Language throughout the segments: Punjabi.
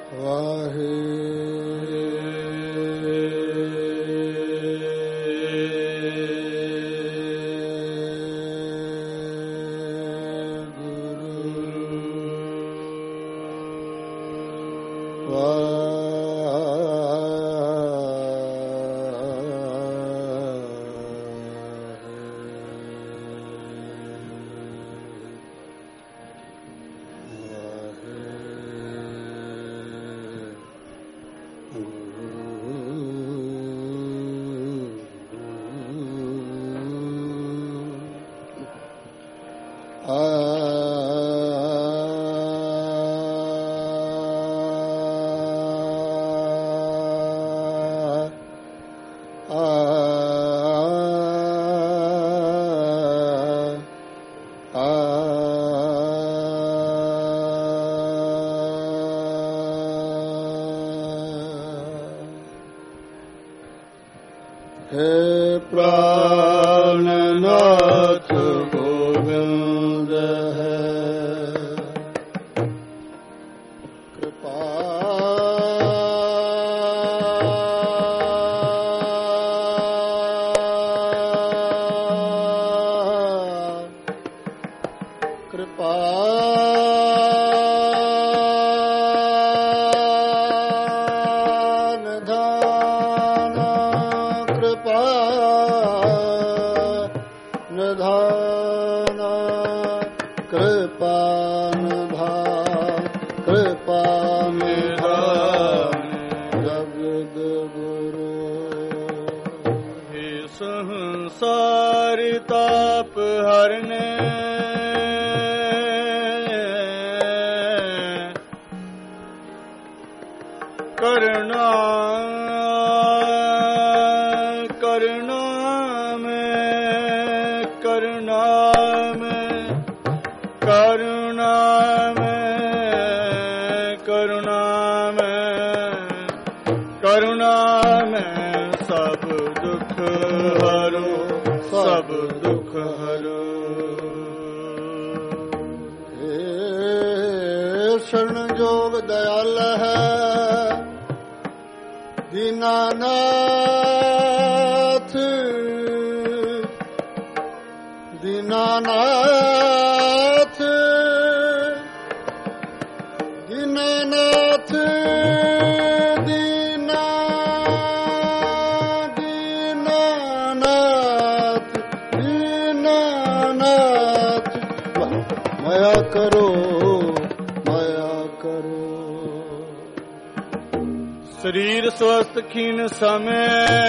ਸਰੀਰ ਸਵਸਥ ਖੀਨ ਸਮੇ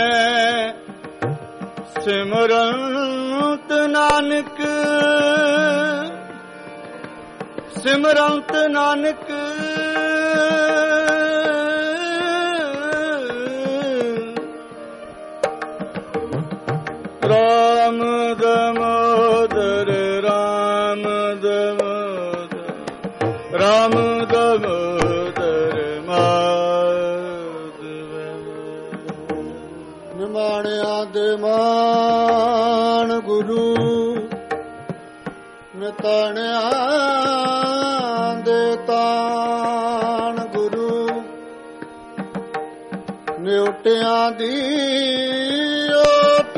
ਸਿਮਰੰਤ ਨਾਨਕ ਸਿਮਰੰਤ ਨਾਨਕ ਰਾਮ ਦਮੋਦਰ ਰਾਮ ਦਮੋਦਰ ਰਾਮ ਦਮੋਦਰ ਨਿਮਾਣਿਆਂ ਦੇ ਮਾਣ ਗੁਰੂ ਨਿਤਾਣਿਆਂ ਦੇ ਤਾਣ ਗੁਰੂ ਨਿਉਟਿਆਂ ਦੀ ਓਟ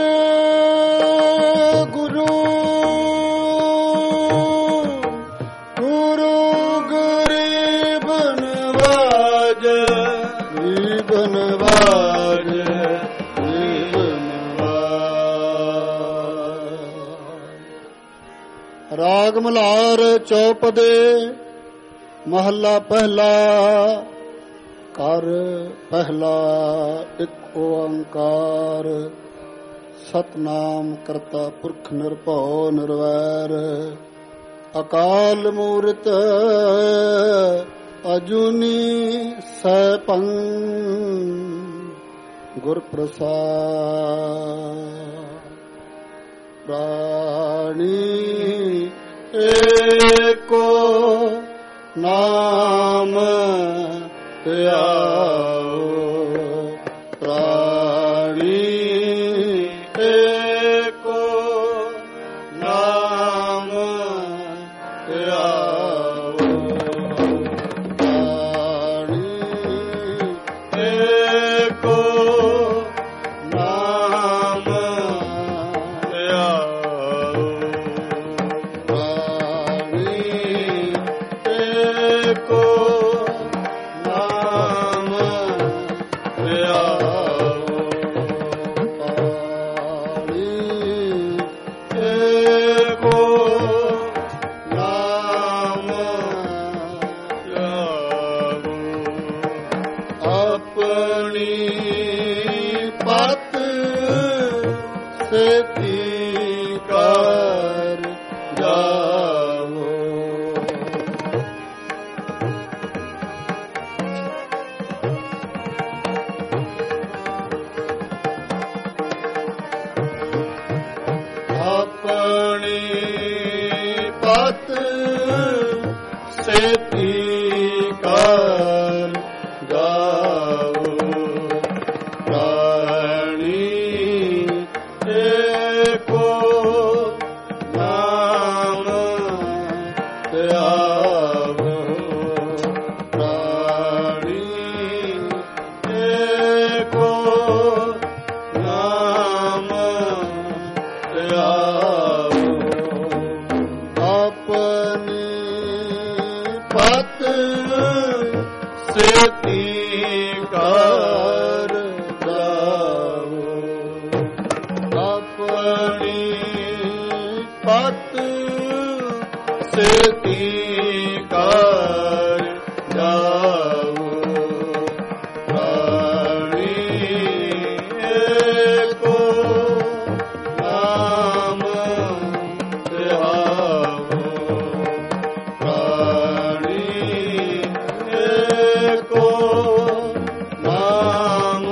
ਗੁਰੂ ਗੁਰੂ ਗਰੀਬ ਨਵਾਜ ਗਰੀਬ ਨਵਾਜ ਰਾਗ ਮਲਹਾਰ ਚੌਪਦੇ ਮਹੱਲਾ ਪਹਿਲਾ। ਘਰ ਪਹਿਲਾ ਇੱਕ ਓੰਕਾਰ ਸਤਨਾਮ ਕਰਤਾ ਪੁਰਖ ਨਿਰਭਉ ਨਿਰਵੈਰ ਅਕਾਲ ਮੂਰਤ ਅਜੂਨੀ ਸੈਭੰ ਗੁਰ ਪ੍ਰਸਾਦ ਪ੍ਰਾਣੀ ਏਕੋ ਨਾਮ ਧਿਆਓ ਪ੍ਰਾਣੀ ਏਕੋ ਨਾਮ ਧਿਆਓ ਪ੍ਰਾਣੀ ਪਤ ਸੇਤੀ ਕਰ ਜਾਵੋ। ਆਪਣੀ ਪਤ ਸੇਤੀ ਕਰ ਜਾਵੋ। ਪ੍ਰਾਣੀ ਏਕੋ ਨਾਮ ਧਿਆਵੋ। ਪ੍ਰਾਣੀ ਏਕੋ ਨਾਮ ਧਿਆਵੋ। ਆਪਣੀ ਪਤ ਸੇਤੀ ਕਰ ਜਾਵੋ। ਆਪਣੀ ਪਤ ਸੇਤੀ ਕਰ ਜਾਵੋ। ਪ੍ਰਾਣੀ ਏਕੋ ਨਾਮ ਧਿਆਵੋ। ਪ੍ਰਾਣੀ ਏਕੋ ਨਾਮ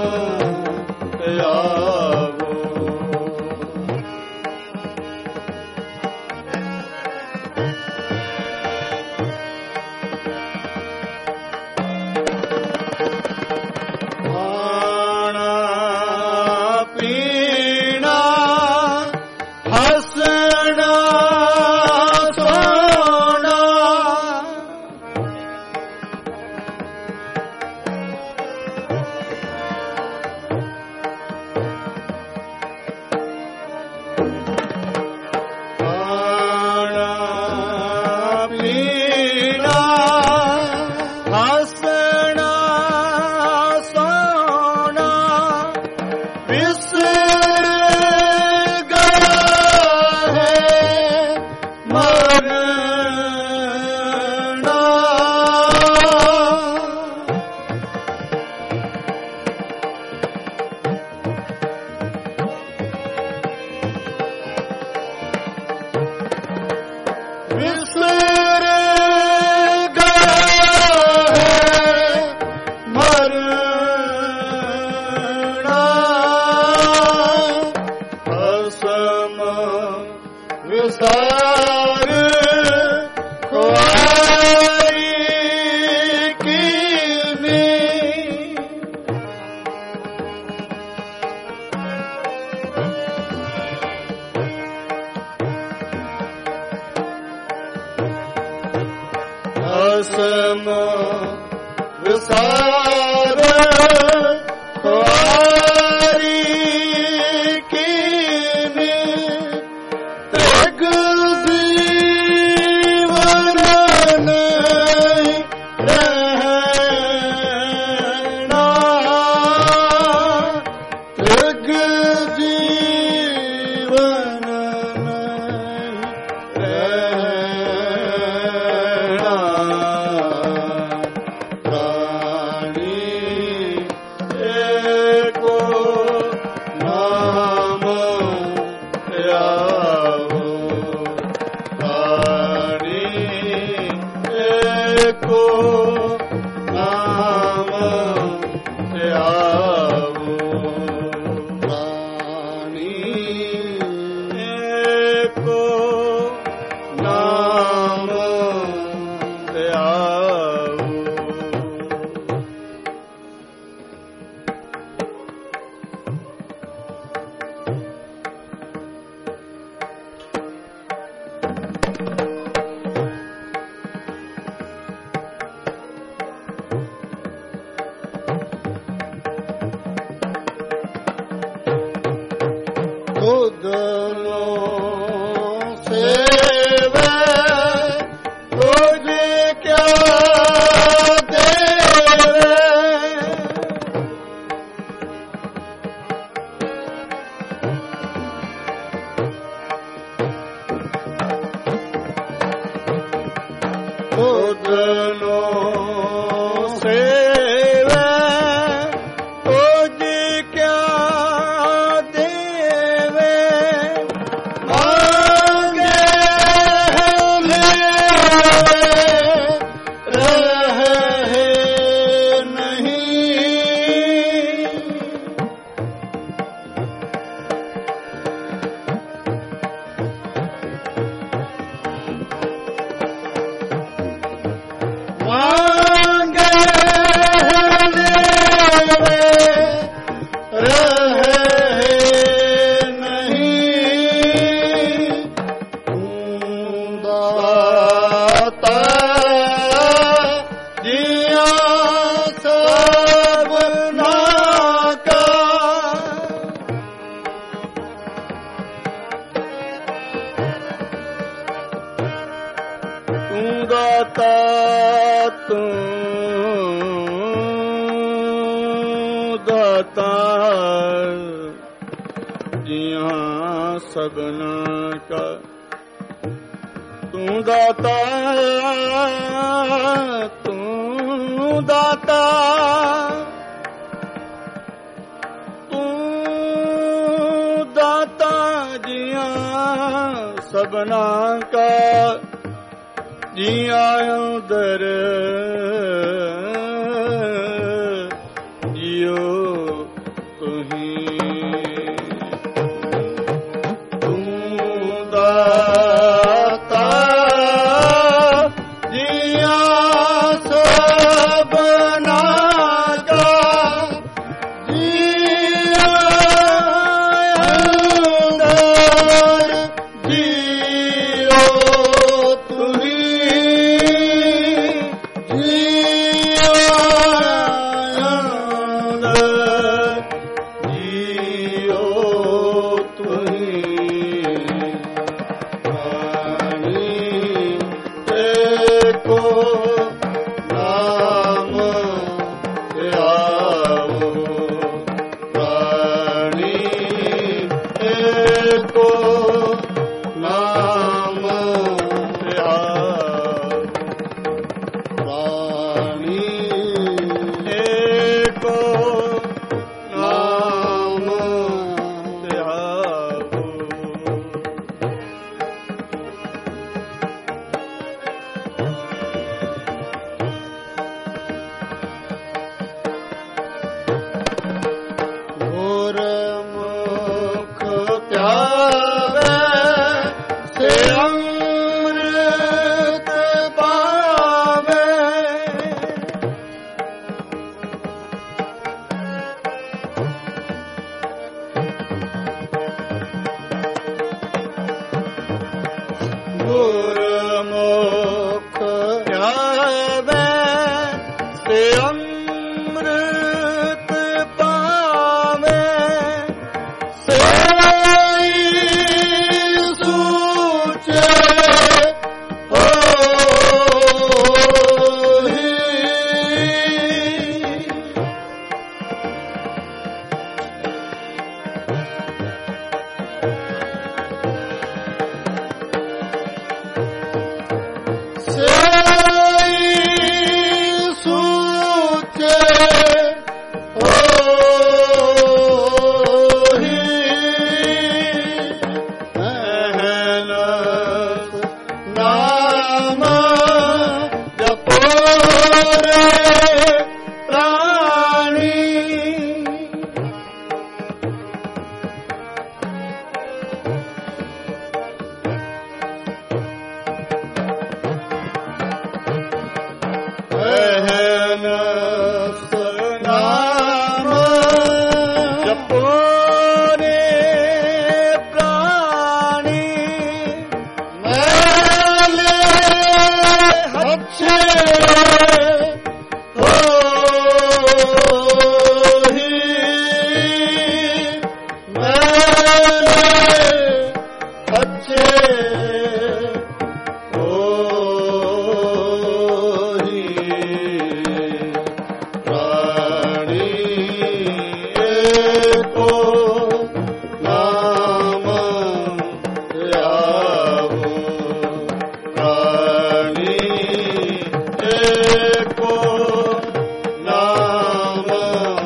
ਧਿਆਵੋ। ਖਾਣਾ ਪੀਣਾ ਹੱਸਣਾ ਸੋਣਾ ਖਾਣਾ ਪੀਣਾ ਹੱਸਣਾ ਸੋਣਾ ਵਿਸਰ ਗਿਆ ਹੈ ਮਰਨਾ। ਵਿਸਰ ਗਿਆ ਹੈ ਮਰਨਾ। ਅਸਮ ਵਿਸਾਰ ਖੁਆਰੀ ਕੀਨੀ। ਅਸਮ ਵਿਸਾਰ ਖੁਆਰੀ ਕੀਨੀ। ਤ੍ਰਿਗ ਜੀਵਨ ਨਹੀਂ ਰਹਿਣਾ। ਤ੍ਰਿਗ ਜੀਵਨ ਨਹੀਂ ਰਹਿਣਾ। ਪ੍ਰਾਣੀ ਦਾਤਾ ਜੀਆਂ ਸਭਨਾ ਕਾ ਤੂੰ ਦਾਤਾ ਤੂੰ ਦਾਤਾ ਤੂੰ ਦਾਤਾ ਜੀਆਂ ਸਭਨਾ ਕਾ ਜੀਆਂ ਅੰਦਰ ਨਾਮ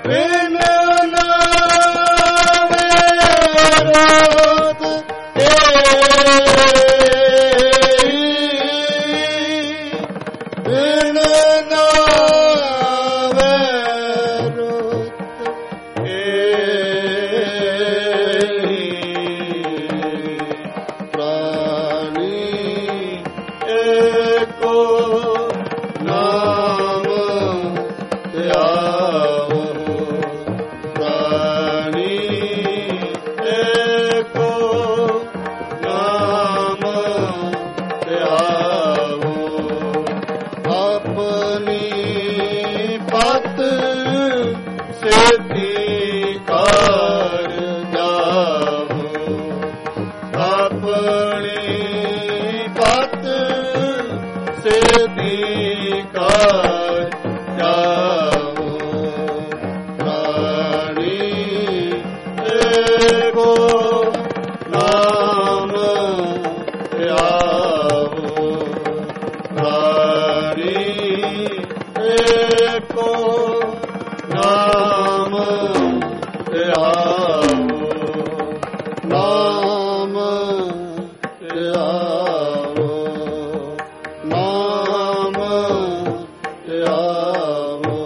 ਬਿਨ ਨਾਵੇ ਰੋਤ ਬਿਨ ਨਾਵੇ ਰੋਤ ਪ੍ਰਾਣੀ ਏਕੋ ਨਾਮ ਧਿਆਵੋ ਪ੍ਰਾਣੀ ਏਕੋ ਨਾਮ ਧਿਆਵੋ ਆਪਣੀ ਪਤ ਸਿੱਧੀ ਕਰ ਜਾਵੋ ਆਪਣੀ ਪਤ ਸਿੱਧੀ ਕਰ ਜਾਵੋ ਪ੍ਰਾਣੀ ਏਕੋ ਨਾਮ ਧਿਆਵੋ ਪ੍ਰਾਣੀ ਏਕੋ ਨਾਮ ਧਿਆਵੋ ਨਾਮ ਧਿਆਵੋ ਨਾਮ ਧਿਆਵੋ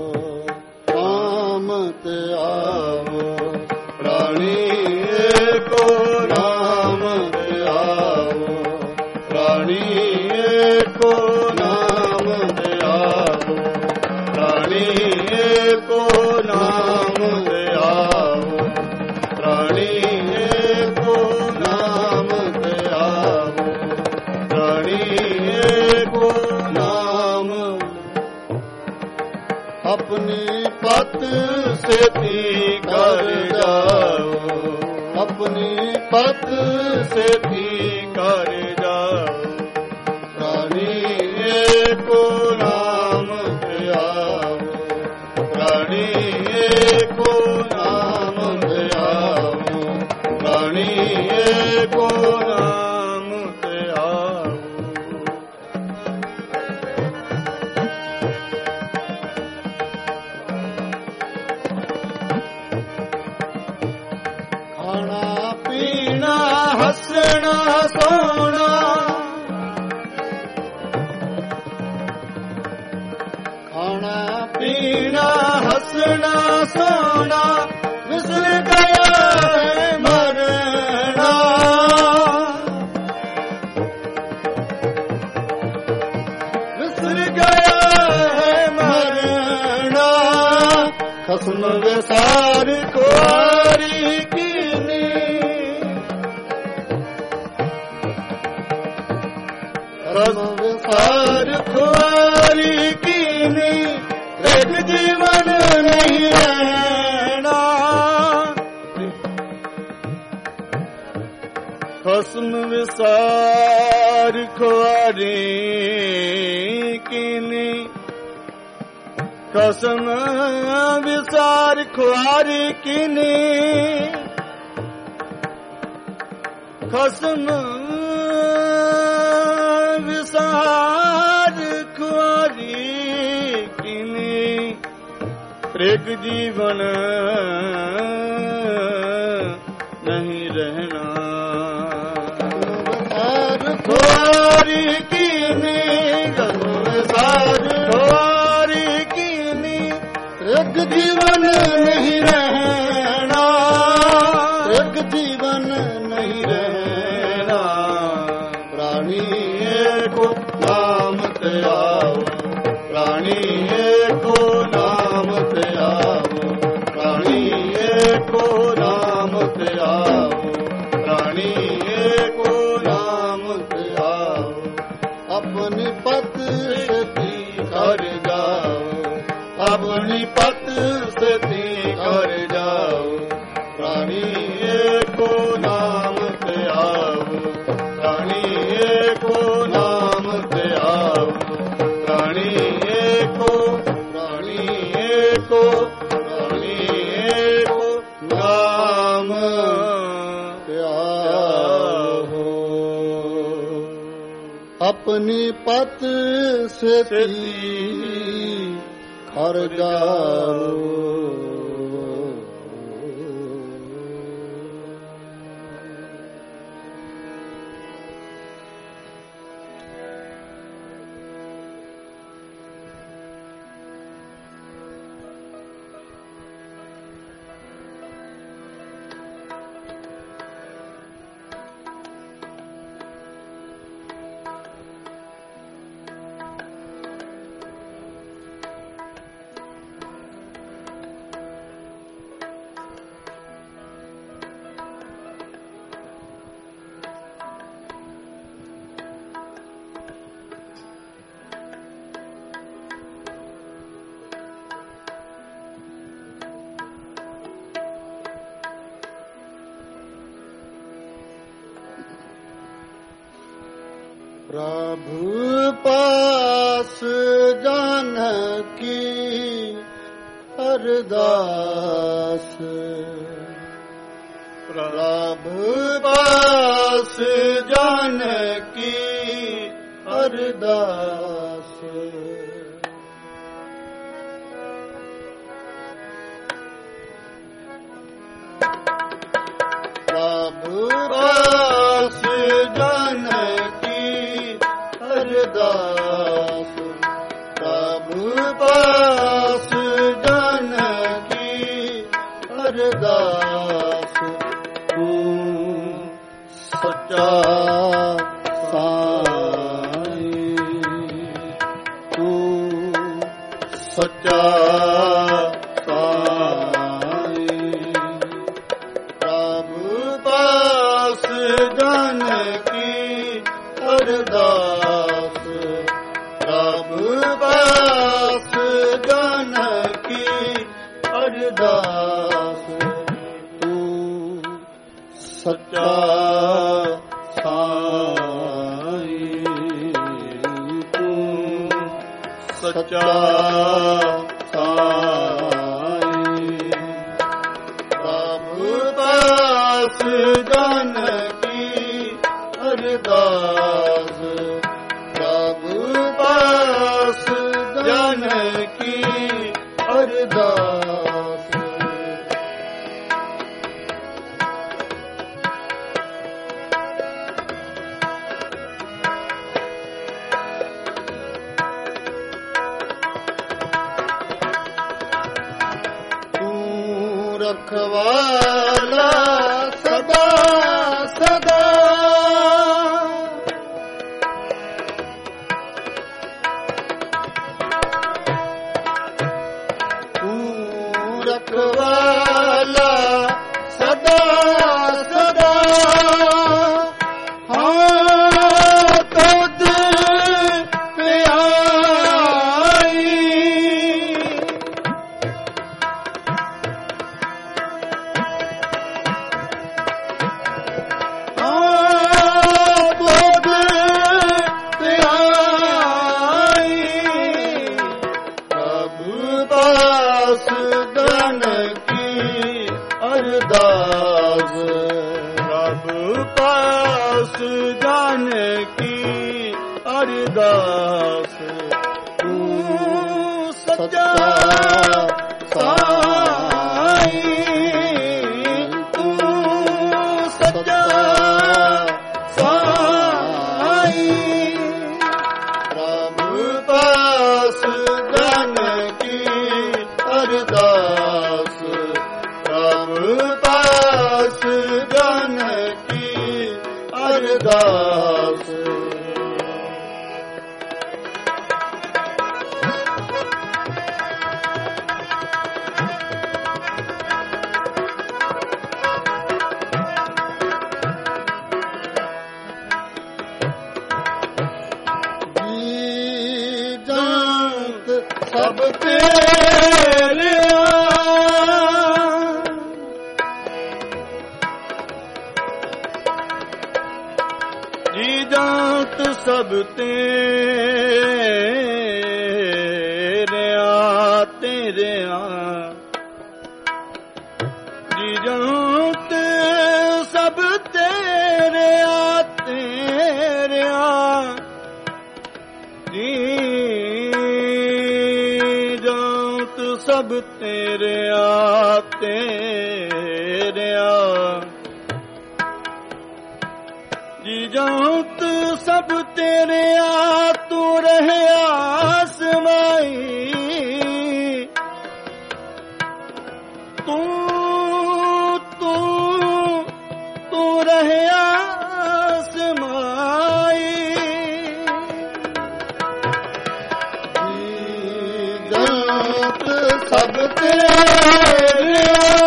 ਨਾਮ ਧਿਆਵੋ ਪ੍ਰਾਣੀ ਏਕੋ ਨਾਮ ਧਿਆਵੋ ਪ੍ਰਾਣੀ ਏਕੋ ਨਾਮ ਧਿਆਵੋ ਪ੍ਰਾਣੀ ਏਕੋ ਨਾਮ ਧਿਆਵੋ ਪ੍ਰਾਣੀ ਏਕੋ ਨਾਮ ਧਿਆਵੋ ਪ੍ਰਾਣੀ ਏਕੋ ਨਾਮ ਆਪਣੀ ਪਤ ਸਿੱਧੀ ਕਰ ਜਾਓ ਆਪਣੀ ਪਤ ਸਿੱਧੀ ਕਰ ਜਾਓ ਪ੍ਰਾਣੀ ਏਕੋ ਨਾਮ ਧਿਆਵੋ ਪ੍ਰਾਣੀ ਏਕੋ ਨਾਮ ਧਿਆਵੋ ਪ੍ਰਾਣੀ ਏਕੋ ਨਾਮ ਧਿਆਵੋ ਖਾਣਾ ਪੀਣਾ ਹੱਸਣਾ ਸੋਣਾ ਖਾਣਾ ਪੀਣਾ ਹੱਸਣਾ ਸੋਣਾ ਵਿਸਰ ਗਿਆ ਹੈ ਮਰਨਾ ਵਿਸਰ ਗਿਆ ਹੈ ਮਰਨਾ ਖਸਮ ਵਿਸਾਰ ਕੁਆਰੀ ਕੀਨੀ ਖਸਮ ਵਿਸਾਰ ਕੁਆਰੀ ਕੀਨੀ ਇੱਕ ਜੀਵਨ ਨਹੀਂ ਰਹਿਣਾ ਖਸਮ ਵਿਸਾਰ ਖੁਆਰੀ ਕੀਨੀ ਖਸਮ ਵਿਸਾਰ ਖੁਆਰੀ ਕੀਨੀ ਖਸਮ ਵਿਸਾਰ ਖੁਆਰੀ ਕੀਨੀ ਤ੍ਰਿਗ ਜੀਵਨ ਨਹੀਂ ਰਹਿਣਾ ਖੁਆਰੀ ਕੀਨੀ ਖਸਮ ਵਿਸਾਰ ਖੁਆਰੀ ਕੀਨੀ ਤ੍ਰਿਗ ਜੀਵਨ ਨਹੀਂ ਰਹਿਣਾ ਤ੍ਰਿਗ ਜੀਵਨ ਨਹੀਂ ਰਹਿਣਾ ਪ੍ਰਾਣੀ ਏਕੋ ਨਾਮ ਧਿਆਵੋ ਪ੍ਰਾਣੀ ਏਕੋ ਨਾਮ ਧਿਆਵੋ ਪ੍ਰਾਣੀ ਏਕੋ ਨਾਮ ਧਿਆਵੋ ਪ੍ਰਾਣੀ ਏਕੋ ਨਾਮ ਧਿਆਵੋ ਆਪਣੀ ਪਤ ਸਿੱਧੀ ਕਰ ਜਾਓ ਆਪਣੀ ਪਤ ਸਿੱਧੀ ਕਰ ਜਾਓ ਪ੍ਰਾਣੀ ਏਕੋ ਨਾਮ ਧਿਆਵੋ ਪ੍ਰਾਣੀ ਏਕੋ ਨਾਮ ਧਿਆਵੋ ਪ੍ਰਾਣੀ ਏਕੋ ਪ੍ਰਾਣੀ ਏਕੋ ਪ੍ਰਾਣੀ ਏਕੋ ਨਾਮ ਧਿਆਵੋ ਆਪਣੀ ਪਤ ਸਿੱਧੀ ਕਰ ਜਾਓ प्रभु पास जानकी अरदास, प्रभु पास जानकी अरदास। प्रभु पास जानकी अरदास, प्रभु पास जानकी अरदास। तू सच्चा साईं, तू सच्चा अरदास, प्रभु पास जानकी अरदास। तू सच्चा साईं, तू सच्चा साईं, प्रभु पास जानकी अरदास, प्रभु पास जानकी अरदास। तू रखवाला सदा सदा, रखवाला सदा सदा। हाँ तुझ पे आई, हाँ तुझ पे आई, प्रभु पास जानकी अरदास, प्रभु पास जानकी अरदास। तू सच्चा साईं, तू सच्चा साईं, प्रभु पास जानकी अरदास, प्रभु पास जानकी अरदास। सब तेरे जी जात, सब तेरे तेरे जी जात, सब तेरे तेरे जी सब तेरे तेरे जी जात, सब तेरे तू रहे आसमाई, तू तू तू रहे आसमाई। सब तेरे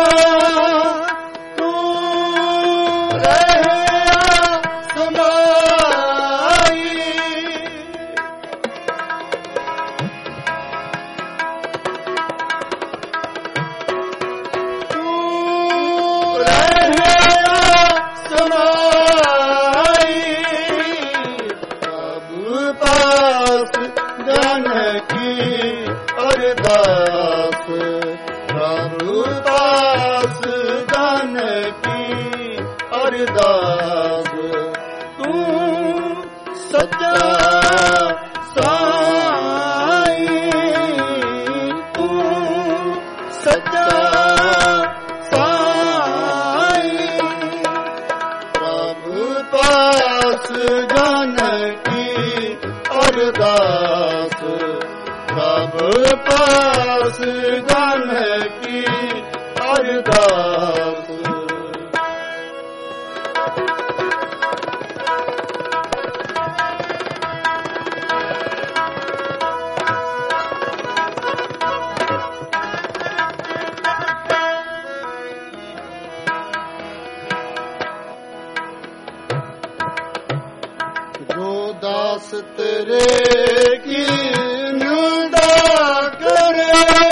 तू रहे समाई, तू रहे समाई, ਪ੍ਰਭੂ ਪਾਸ ਜਨ ਕੀ ਅਰਦਾਸ ਤੂੰ ਸੱਚਾ ਸਾਈ ਤੂੰ ਸੱਚਾ ਸਾਈ ਪ੍ਰਭੂ ਪਾਸ ਜਨ ਕੀ ਅਰਦਾਸ ਪ੍ਰਭੂ ਪਾਸ ਜਨ ਕੀ ਅਰਦਾਸ ਜੋ ਦਾਸ ਤੇਰੇ ਕੀ ਨਿੰਦਾ ਕਰੇ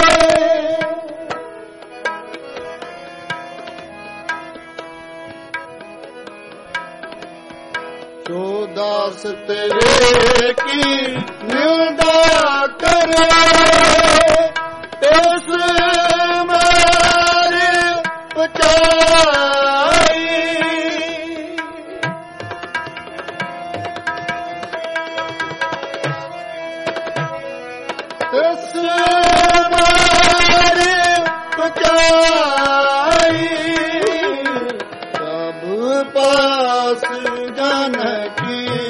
ਜੋ ਦਾਸ ਤੇਰੇ ਕੀ ਨਿੰਦਾ ਕਰੇ ਤਿਸ ਮਾਰੇ ਪਚਾਈ ਤਿਸ ਮਾਰੇ ਪਚਾਈ ਪ੍ਰਭੂ ਪਾਸ ਜਨ ਕੀ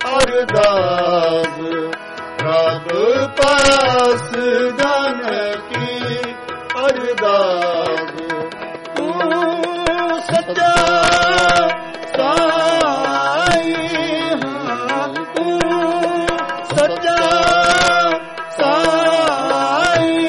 ਅਰਦਾਸ ਪ੍ਰਭੂ ਪਾਸ ਜਨ ਕੀ ਅਰਦਾਸ ਤੂੰ ਸੱਚਾ ਸਾਈ ਹਾਂ ਤੂੰ ਸੱਚਾ ਸਾਈ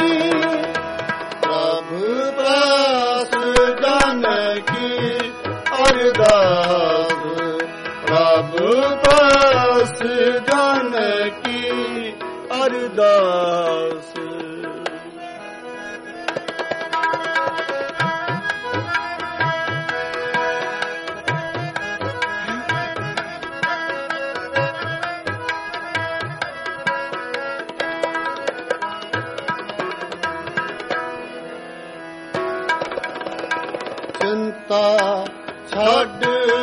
ਪ੍ਰਭੂ ਪਾਸ ਜਨ ਕੀ ਅਰਦਾਸ ਪ੍ਰਭੂ ਪਾਸ ਜਨ ਕੀ ਅਰਦਾਸ ਚਿੰਤਾ ਛੱਡ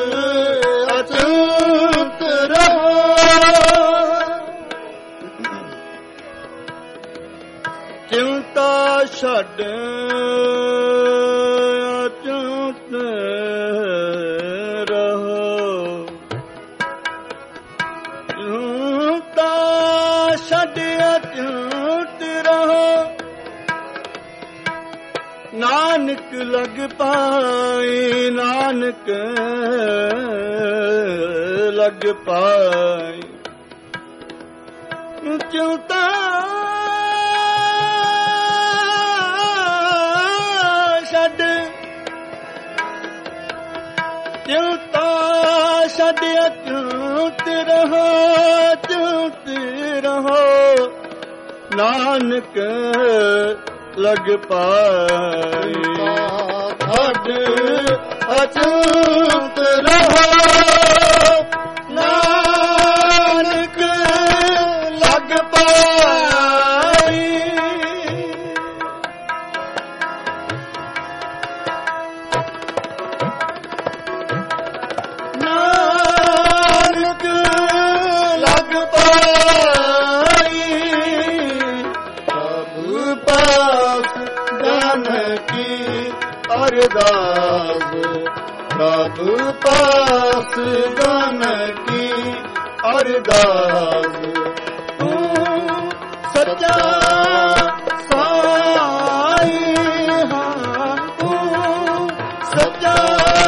ਅਚੂਕ ਰਹੋ ਚਿੰਤਾ ਛੱਡ ਅਚੂਕ ਰਹੋ ਚਿੰਤਾ ਛੱਡ ਅਚੂਕ ਰਹੋ ਨਾਨਕ ਲਗ ਪਾਈ ਨਾਨਕ ਲਗ ਪਾਈ ਚਿੰਤਾ ਛੱਡ ਚਿੰਤਾ ਛੱਡ ਅਚੂਕ ਰਹੋ ਚੂਕ ਰਹੋ ਨਾਨਕ ਲਗ ਪਾਈ ਛੱਡ ਅਚੂਕ ਰਹੋ ਨਾਨਕ ਲਗ ਪਾਈ ਨਾਨਕ ਲਗ ਪਾਈ ਪ੍ਰਭੂ ਪਾਸ ਜਨ ਕੀ ਅਰਦਾਸ ਪ੍ਰਭੂ ਪਾਸ ਜਨ ਕੀ ਅਰਦਾਸ ਤੂੰ ਸੱਚਾ ਸਾਈ ਹਾਂ ਤੂੰ ਸੱਚਾ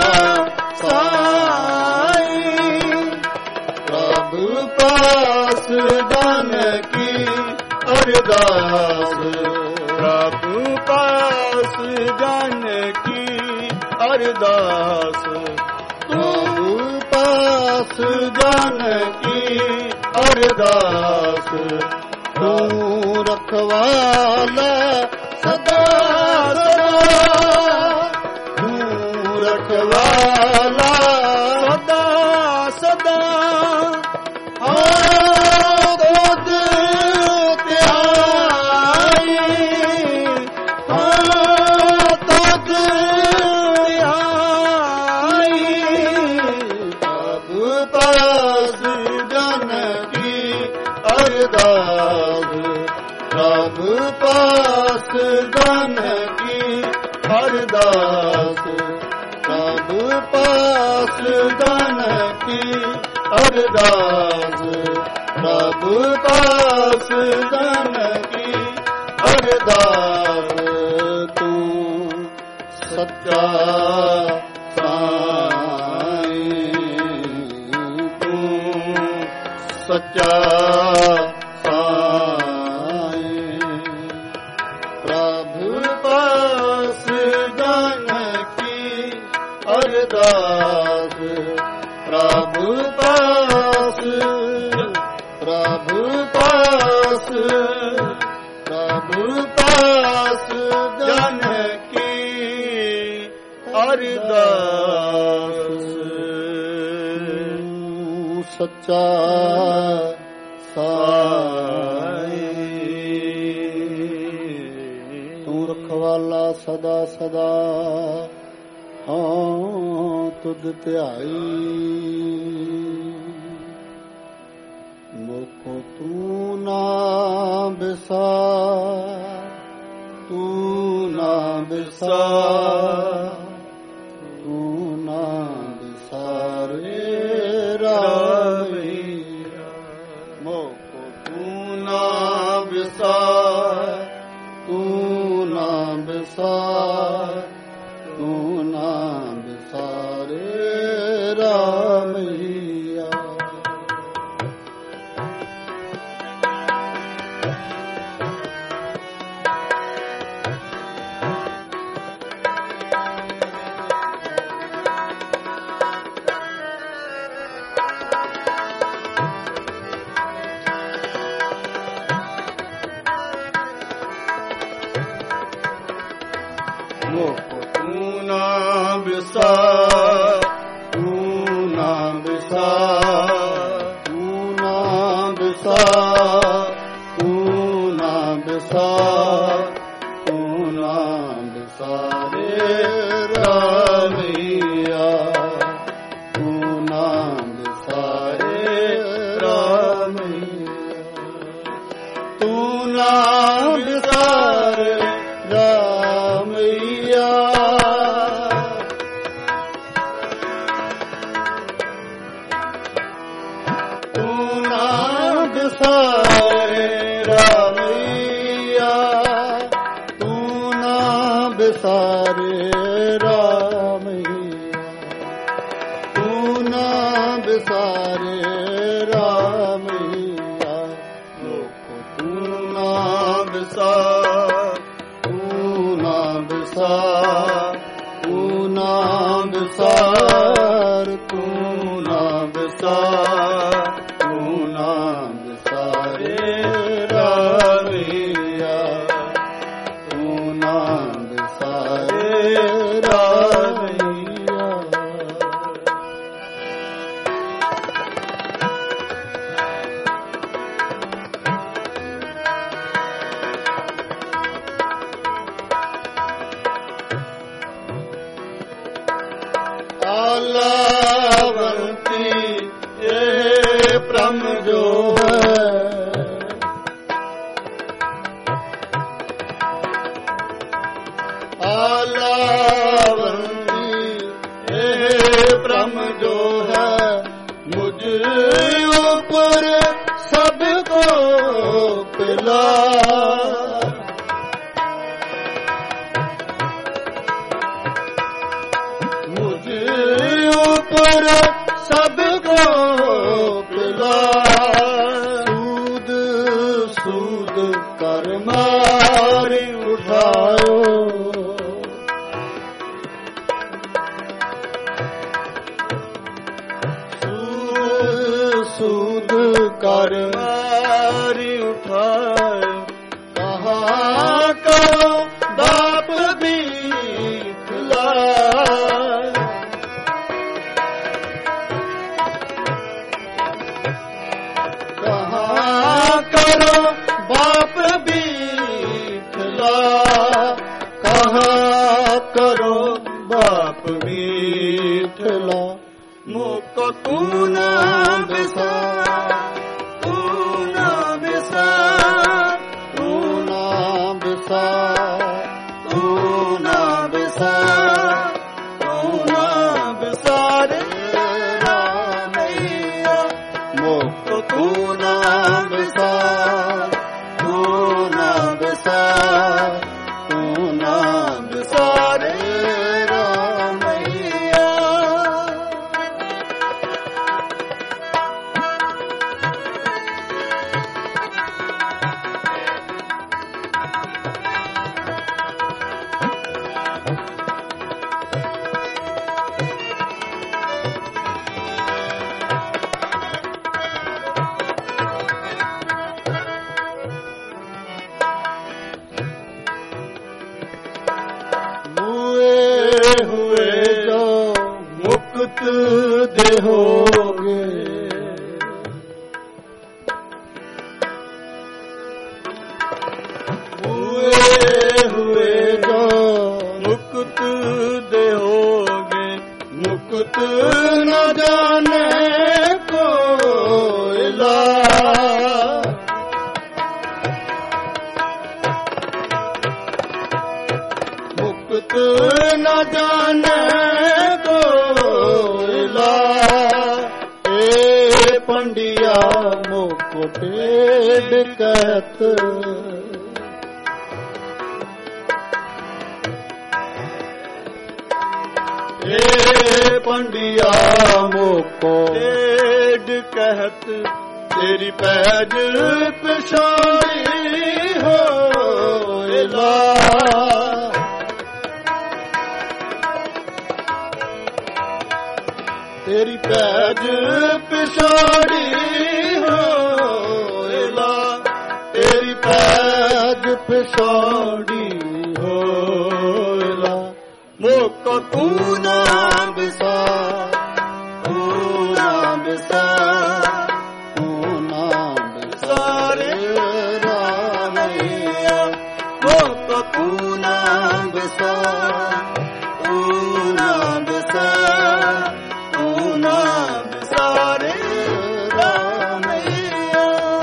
ਸਾਈ ਪ੍ਰਭੂ ਪਾਸ ਜਨ ਕੀ ਅਰਦਾਸ ਪ੍ਰਭੂ ਪਾਸ ਜਨ ਕੀ ਅਰਦਾਸ ਪ੍ਰਭੂ ਪਾਸ ਜਨ ਕੀ ਅਰਦਾਸ ਤੂੰ ਰਖਵਾਲਾ ਸਦਾ ਸਦਾ ਤੂੰ ਰਖਵਾਲਾ ਸਦਾ ਸਦਾ पास धन की अरदास, प्रभु पास धन की अरदास, प्रभु पास धन की अरदास। तू सच्चा सच्चा साईं, प्रभु पास धन की अरदास, प्रभु पास, प्रभु पास, प्रभु पास धन की अरदास। सच्चा साईं, तू रखवाला सदा सदा, हाँ तुध ध्याई। मोको तू ना बिसार, तू ना बिसार, तू ना बिसारे रामैया। मोको तू ना बिसार, तू ना बिसार, तू ना बिसारे रामैया। मोको तू ना बिसार, तू ना बिसार, तू ना बिसार, तू ना बिसार, तू ना बिसारे रामैया। तू ना बिसारे रामैया, तू ना बिसारे रामैया। तू ना बिसारे रामैया, तू ना बिसारे रामैया, तू ना बिसारे रामैया। लोको तू ना बिसार, तू ना बिसार, तू ना बिसार, तू ना बिसार, तू ना बिसारे रामैया, तू ना बिसारे रामैया। आलावंती ये ब्रह्म जो है, आलावंती ये ब्रह्म जो है, मुझ ऊपर सबको पिला। ऊपर सबको पिला। सूद सूद कर मारी उठायो, सूद सूद कर मारी उठायो। कहाँ करो बाप भी खिला, करो बाप भी खिला, कहाँ करो बाप भी खिला। मोको तू ना बिसार, तू ना बिसार, तू ना बिसार, ना बिसार, तू ना बिसारे रामैया, मुख तू ना बिसार, तू ना बिसार, तू ना बिसारे रामैया। हुए जो मुक्त देहोगे, हुए जो मुक्त देहोगे, मुक्त न जाने कोयला, मुक्त न जाने कोयला, ए पंडिया मुकुटेड कहत, ए पंडिया मुकुटेड कहत, तेरी पैज पिछाड़ी होइला, तेरी पैज पिछाड़ी होइला, तेरी पैज पिछाड़ी होइला, मुख तू ना बिसार, तू ना बिसार, तू ना बिसारे रामैया, मुख तू ना बिसार, तू ना बिसार, तू ना बिसारे रामैया।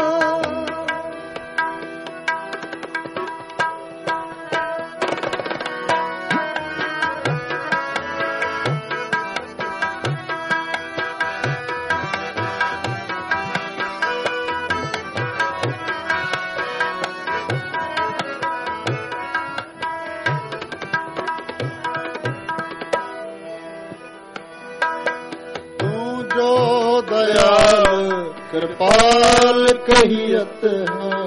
जो दयाल कृपाल कहियत है,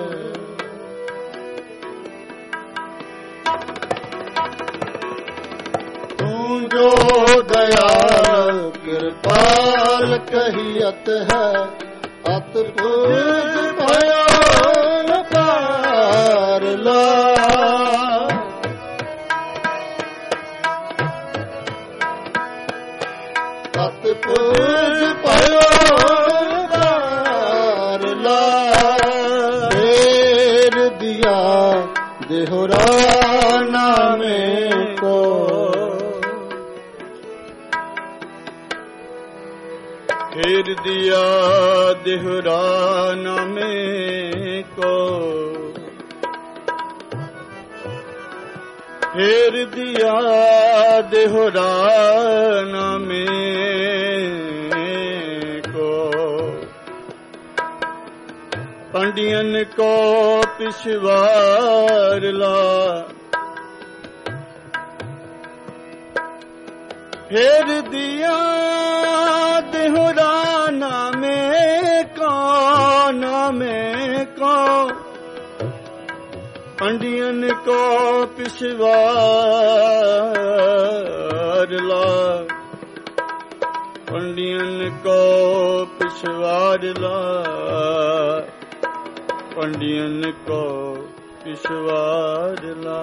तू जो दयाल कृपाल कहियत है, अतपुर भयो पार ला, अतपुर भयो पार ला, फेर दिया देहुराना में को, फेर दिया देहुराना में को, फेर दिया देहुराना में को, पंडियन को पिछवार ला, फेर दिया देहुराना में को, पंडियन को पिछवार ला, पंडियन को पिछवार ला, पंडियन को पिछवार ला,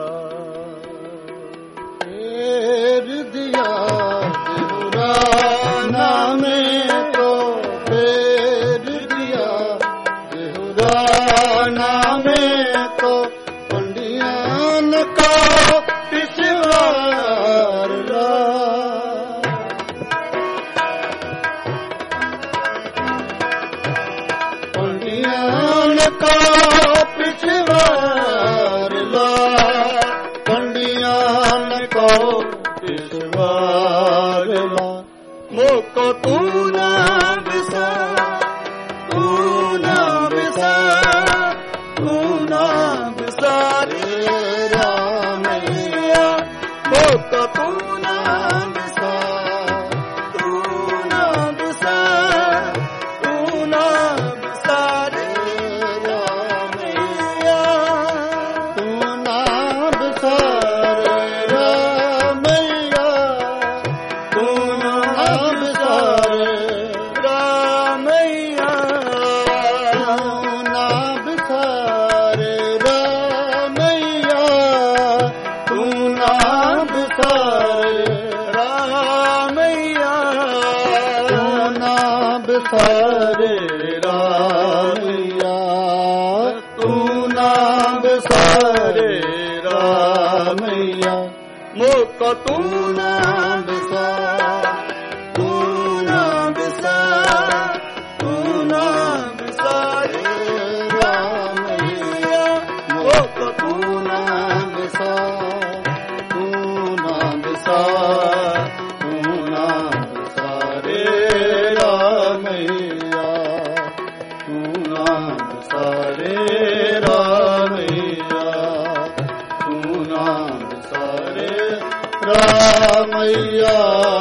फेर दिया देहुराना में को, फेर दिया देहुराना में को, पंडियन को पिछवार ला, पंडियन को पिछवार ला, पंडियन ਨਾਨਕੋ ਈਸ਼ਵਰ ਲਾ ਮੋਕੋ ਤੂੰ ਨਾ ਵਿਸਾਰ, ਤੂੰ ਨਾ ਵਿਸਾਰ, ਤੂੰ ਨਾ ਵਿਸਾਰੇ ਰਾਮਈਆ। ਮੋਕੋ ਤੂੰ ਨਾ ਵਿਸਾਰ, ਤੂੰ ਨਾ ਵਿਸਾਰ, ਤੂੰ ਨਾ ਵਿਸਾਰੇ ਰਾਮਈਆ। ਤੂੰ ਨਾ ਵਿਸਾਰੇ ਰਾਮਈਆ, ਤੂੰ ਨਾ ਵਿਸਾਰੇ ਰਾਮਈਆ। ਤੂੰ ਨਾ ਵਿਸਾਰੇ ਰਾਮਈਆ, ਤੂੰ ਨਾ ਵਿਸਾਰੇ ਰਾਮਈਆ। ਤੂੰ ਨਾ ਵਿਸਾਰੇ ਰਾਮਈਆ, ਤੂੰ ਨਾ ਵਿਸਾਰੇ ਰਾਮਈਆ। ਮੋਕੋ ਤੂੰ ਨਾ ਵਿਸਾਰ, ਤੂੰ ਨਾ ਵਿਸਾਰ, ਤੂੰ ਨਾ ਵਿਸਾਰੇ ਰਾਮਈਆ। ਮੋਕੋ ਤੂੰ ਨਾ ਵਿਸਾਰ, ਤੂੰ ਨਾ ਵਿਸਾਰ, ਤੂੰ ਨਾ ਵਿਸਾਰੇ ਰਾਮਈਆ, ਤੂੰ ਨਾ ਵਿਸਾਰੇ ਰਾਮਈਆ, ਤੂੰ ਨਾ ਵਿਸਾਰੇ ਰਾਮਈਆ।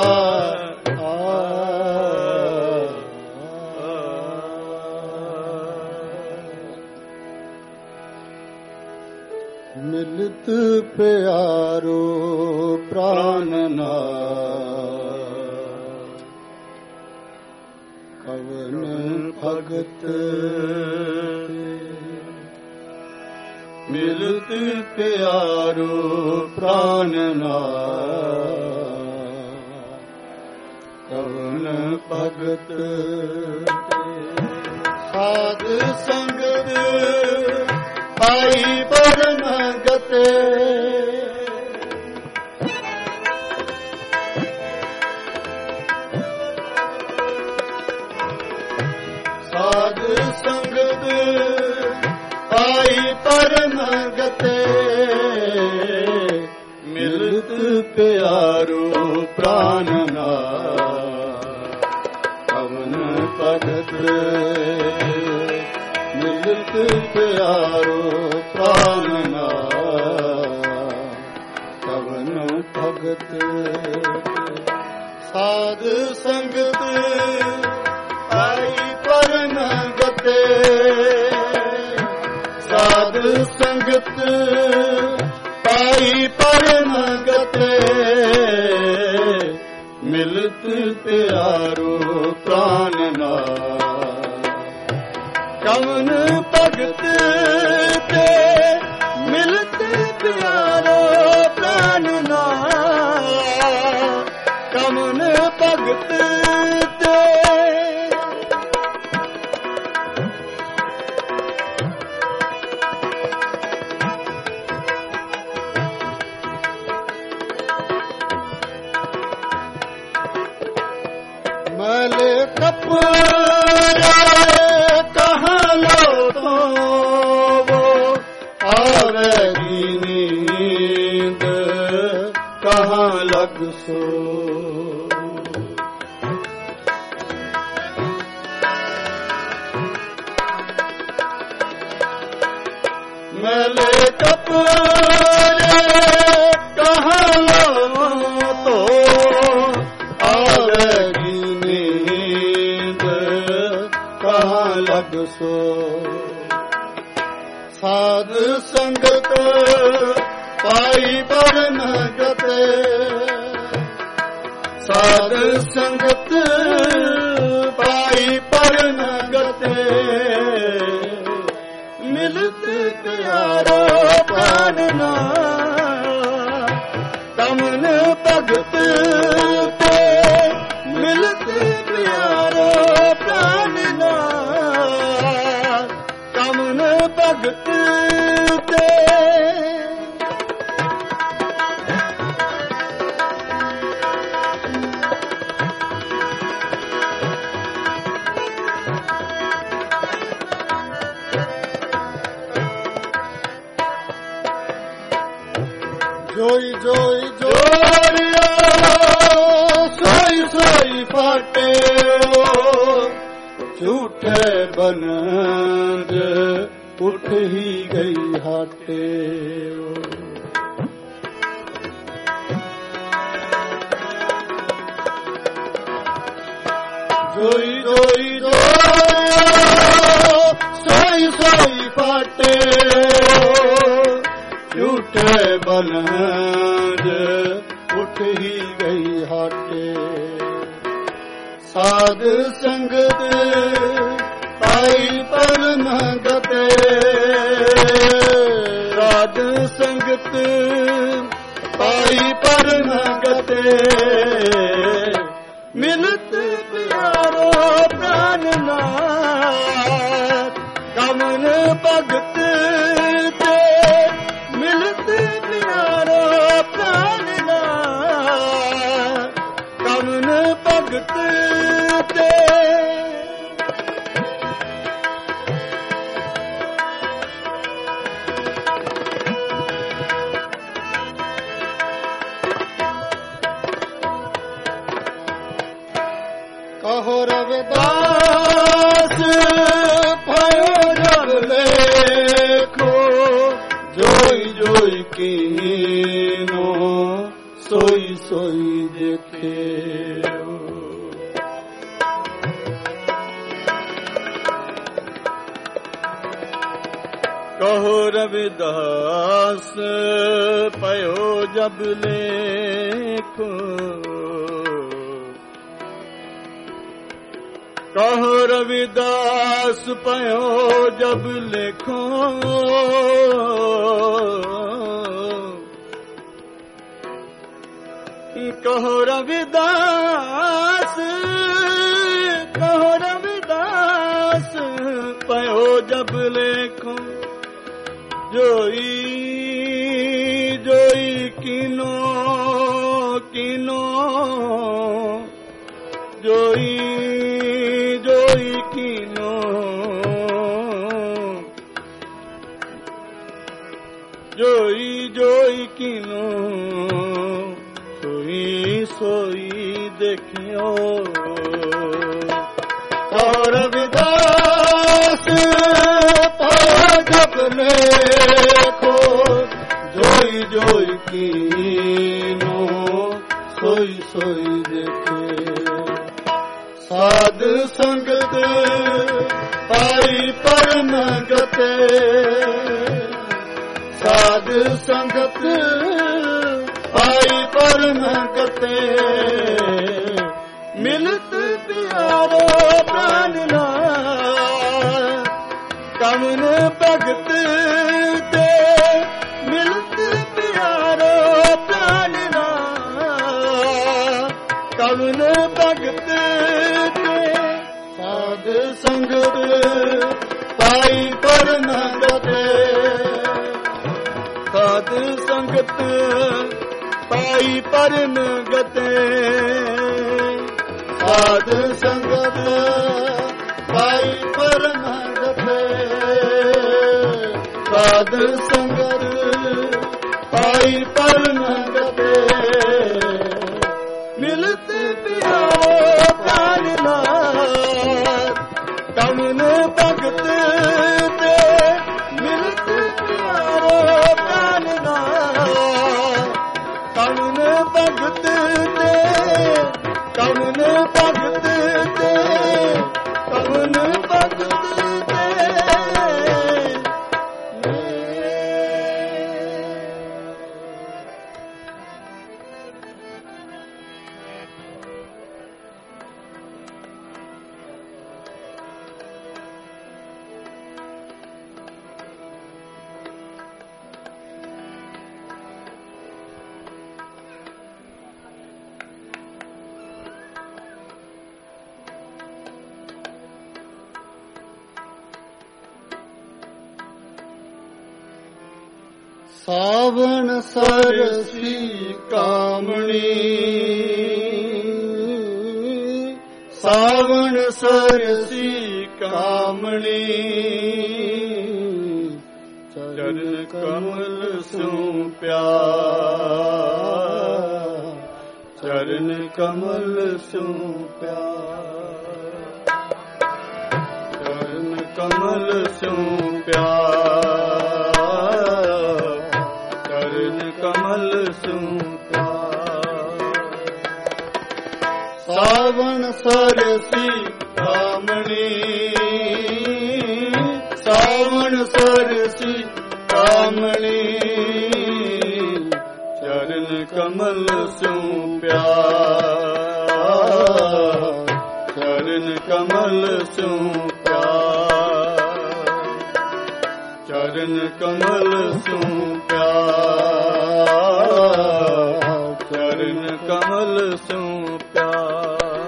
ਮਿਲਤ ਪਿਆਰੋ ਪ੍ਰਾਨ ਨਾਥ, ਕਵਨ ਭਗਤ ਮਿਲਤ ਪਿਆਰੋ ਪ੍ਰਾਨ ਨਾਥ, ਕਵਨ ਭਗਤ ਸਾਧ ਸੰਗਤ ਪਾਈ ਪਰਮ ਗਤੇ। ਸਾਧ ਸੰਗਤ ਪਾਈ ਪਰਮ ਗਤੇ, ਮਿਲਤ ਪਿਆਰੋ ਪ੍ਰਾਨ ਨਾਥ, ਕਵਨ ਭਗਤ ਮਿਲਤ ਪਿਆਰੋ ਪ੍ਰਾਨ ਨਾਥ, ਕਵਨ ਭਗਤ ਸਾਧ ਸੰਗਤ ਆਈ ਪਰਮ ਗਤੇ। ਸਾਧ ਸੰਗਤ ਪਾਈ ਪਰਮ ਗਤੇ, ਮਿਲਤ ਪਿਆਰੋ ਪ੍ਰਾਨ ਨਾਥ, ਕਵਨ ਭਗਤ ਤੇ ਮਿਲਤ ਪਿਆਰੋ ਪ੍ਰਾਨ ਨਾਥ, ਕਵਨ ਭਗਤ ਤੇ ਮਲੇ ਕਪੜੇ ਕਹਾਂ ਲੋ ਤੋ ਆਵੇ ਨੀਂਦ ਕਹਾਂ ਲਗ ਸੋ। ਮਲੇ ਕਪੜੇ ਕਹਾਂ ਲੋ ਤੋ ਆਵੇ ਨੀਂਦ ਕਹਾਂ ਲਗ ਸੋ। ਸਾਧ ਸੰਗਤ ਪਾਈ ਪਰਮ ਗਤੇ, ਸਾਧ ਸੰਗਤ ਪਾਈ ਪਰਮ ਗਤੇ, ਮਿਲਤ ਪਿਆਰੋ ਪ੍ਰਾਨ ਨਾਥ, ਕਵਨ ਭਗਤ ਤੇ ਮਿਲਤ ਪਿਆਰੋ ਪ੍ਰਾਨ ਨਾਥ, ਕਵਨ ਭਗਤ ਤੇ जोई ਜੋਈ ਜੋੜਿਓ ਸੋਈ ਸੋਈ ਫਾਟਿਓ ਝੂਠੇ ਬਨੰਦ ਉੱਠ ਹੀ ਗਈ ਹਾਟਿਓ ਜੋਈ ਜੋਈ ਜੋੜਿਓ ਸੋਈ ਸੋਈ ਫਾਟਿਓ ਝੂਠੇ ਬਨੰਦ ਉੱਠ ਹੀ ਗਈ ਹਾਟੇ ਸਾਧ ਸੰਗਤ ਪਾਈ ਪਰਮ ਗਤੇ ਸਾਧ ਸੰਗਤ ਪਾਈ ਪਰਮ ਗਤੇ ਮਿਲਤ ਪਿਆਰੋ ਪ੍ਰਾਨ ਨਾਥ ਕਮਨ ਭਗਤ ਤੇ ਮਿਲਤ ਪਿਆਰੋ ਪ੍ਰਾਨ ਨਾਥ ਕਮਨ ਭਗਤ ਤੇ ਕਹੋ ਰਵਿਦਾਸ ਭਇਓ ਜਬ ਲੇਖੋ ਜੋਈ ਜੋਈ ਕੀਨੋ ਸੋਈ ਸੋਈ ਦੇਖਿਓ ਕਹੋ ਰਵਿਦਾਸ ਭਇਓ ਜਬ ਲੇਖੋ ਕਹੋ ਰਵਿਦਾਸ ਭਇਓ ਜਬ ਲੇਖੋ ਕਹੋ ਰਵਿਦਾਸ ਭਇਓ ਜਬ ਲੇਖੋ ਜੋਈ ਜੋਈ ਕੀਨੋ ਕੀਨੋ ਜੋਈ ਜੋਈ ਕੀਨੋ ਜੋਈ ਜੋਈ ਕੀਨੋ ਸੋਈ ਸੋਈ ਦੇਖਿਓ ਔਰ ਰਵਿਦਾਸ ਭਇਓ ਜਬ ਲੇਖੋ ਜੋਈ ਜੋਈ ਕੀਨੋ ਸੋਈ ਸੋਈ ਦੇਖਿਓ ਸਾਧ ਸੰਗਤ ਪਾਈ ਪਰਮ ਗਤੇ ਸਾਧ ਸੰਗਤ ਪਾਈ ਪਰਮ ਗਤੇ ਮਿਲਤ ਪਿਆਰੋ ਪ੍ਰਾਨ ਨਾਥ ਕਮਨ ਭਗਤ ਤੇ ਮਿਲਤ ਪਿਆਰੋ ਪ੍ਰਾਨ ਨਾਥ ਕਮਨ ਭਗਤ ਸਾਧ ਸੰਗਤ ਪਾਈ ਪਰਮ ਗਤੇ ਸਾਧ ਸੰਗਤ ਪਾਈ ਪਰਮ ਗਤੇ ਸਾਧ ਸੰਗਤ ਪਾਈ ਪਰਮ ਗਤੇ ਸਾਧ ਸੰਗਤ ਪਾਈ ਪਰਮ ਗਤੇ ਮਿਲਤ ਪਿਆਰੋ ਪ੍ਰਾਨ ਨਾਥ ਕਮਨ ਭਗਤ ਤੇ ਮਿਲਤ ਪਿਆਰੋ ਪ੍ਰਾਨ ਨਾਥ ਕਮਨ ਭਗਤ ਤੇ ਕਮਨ ਭਗਤ ਤੇ ਕਮਨ ਭਗਤ ਤੇ ਸਾਵਣ ਸਰਸੀ ਕਾਮਣੀ ਸਾਵਣ ਸਰਸੀ ਕਾਮਣੀ ਚਰਨ ਕਮਲ ਸਿਉ ਪਿਆਰ, ਚਰਨ ਕਮਲ ਸਿਉ ਪਿਆਰ, ਚਰਨ ਕਮਲ ਸਿਉ ਪਿਆਰ, ਚਰਨ ਕਮਲ ਸਿਉ ਪਿਆਰ। ਸਾਵਣ ਸਰਸੀ ਕਾਮਣੀ, ਸਾਵਣ ਸਰਸੀ ਕਾਮਣੀ, ਚਰਨ ਕਮਲ ਸਿਉ ਪਿਆਰ, ਚਰਨ ਕਮਲ ਸਿਉ ਪਿਆਰ, ਚਰਨ ਕਮਲ ਸਿਉ ਪਿਆਰ, ਚਰਨ ਕਮਲ ਸਿਉ ਪਿਆਰ।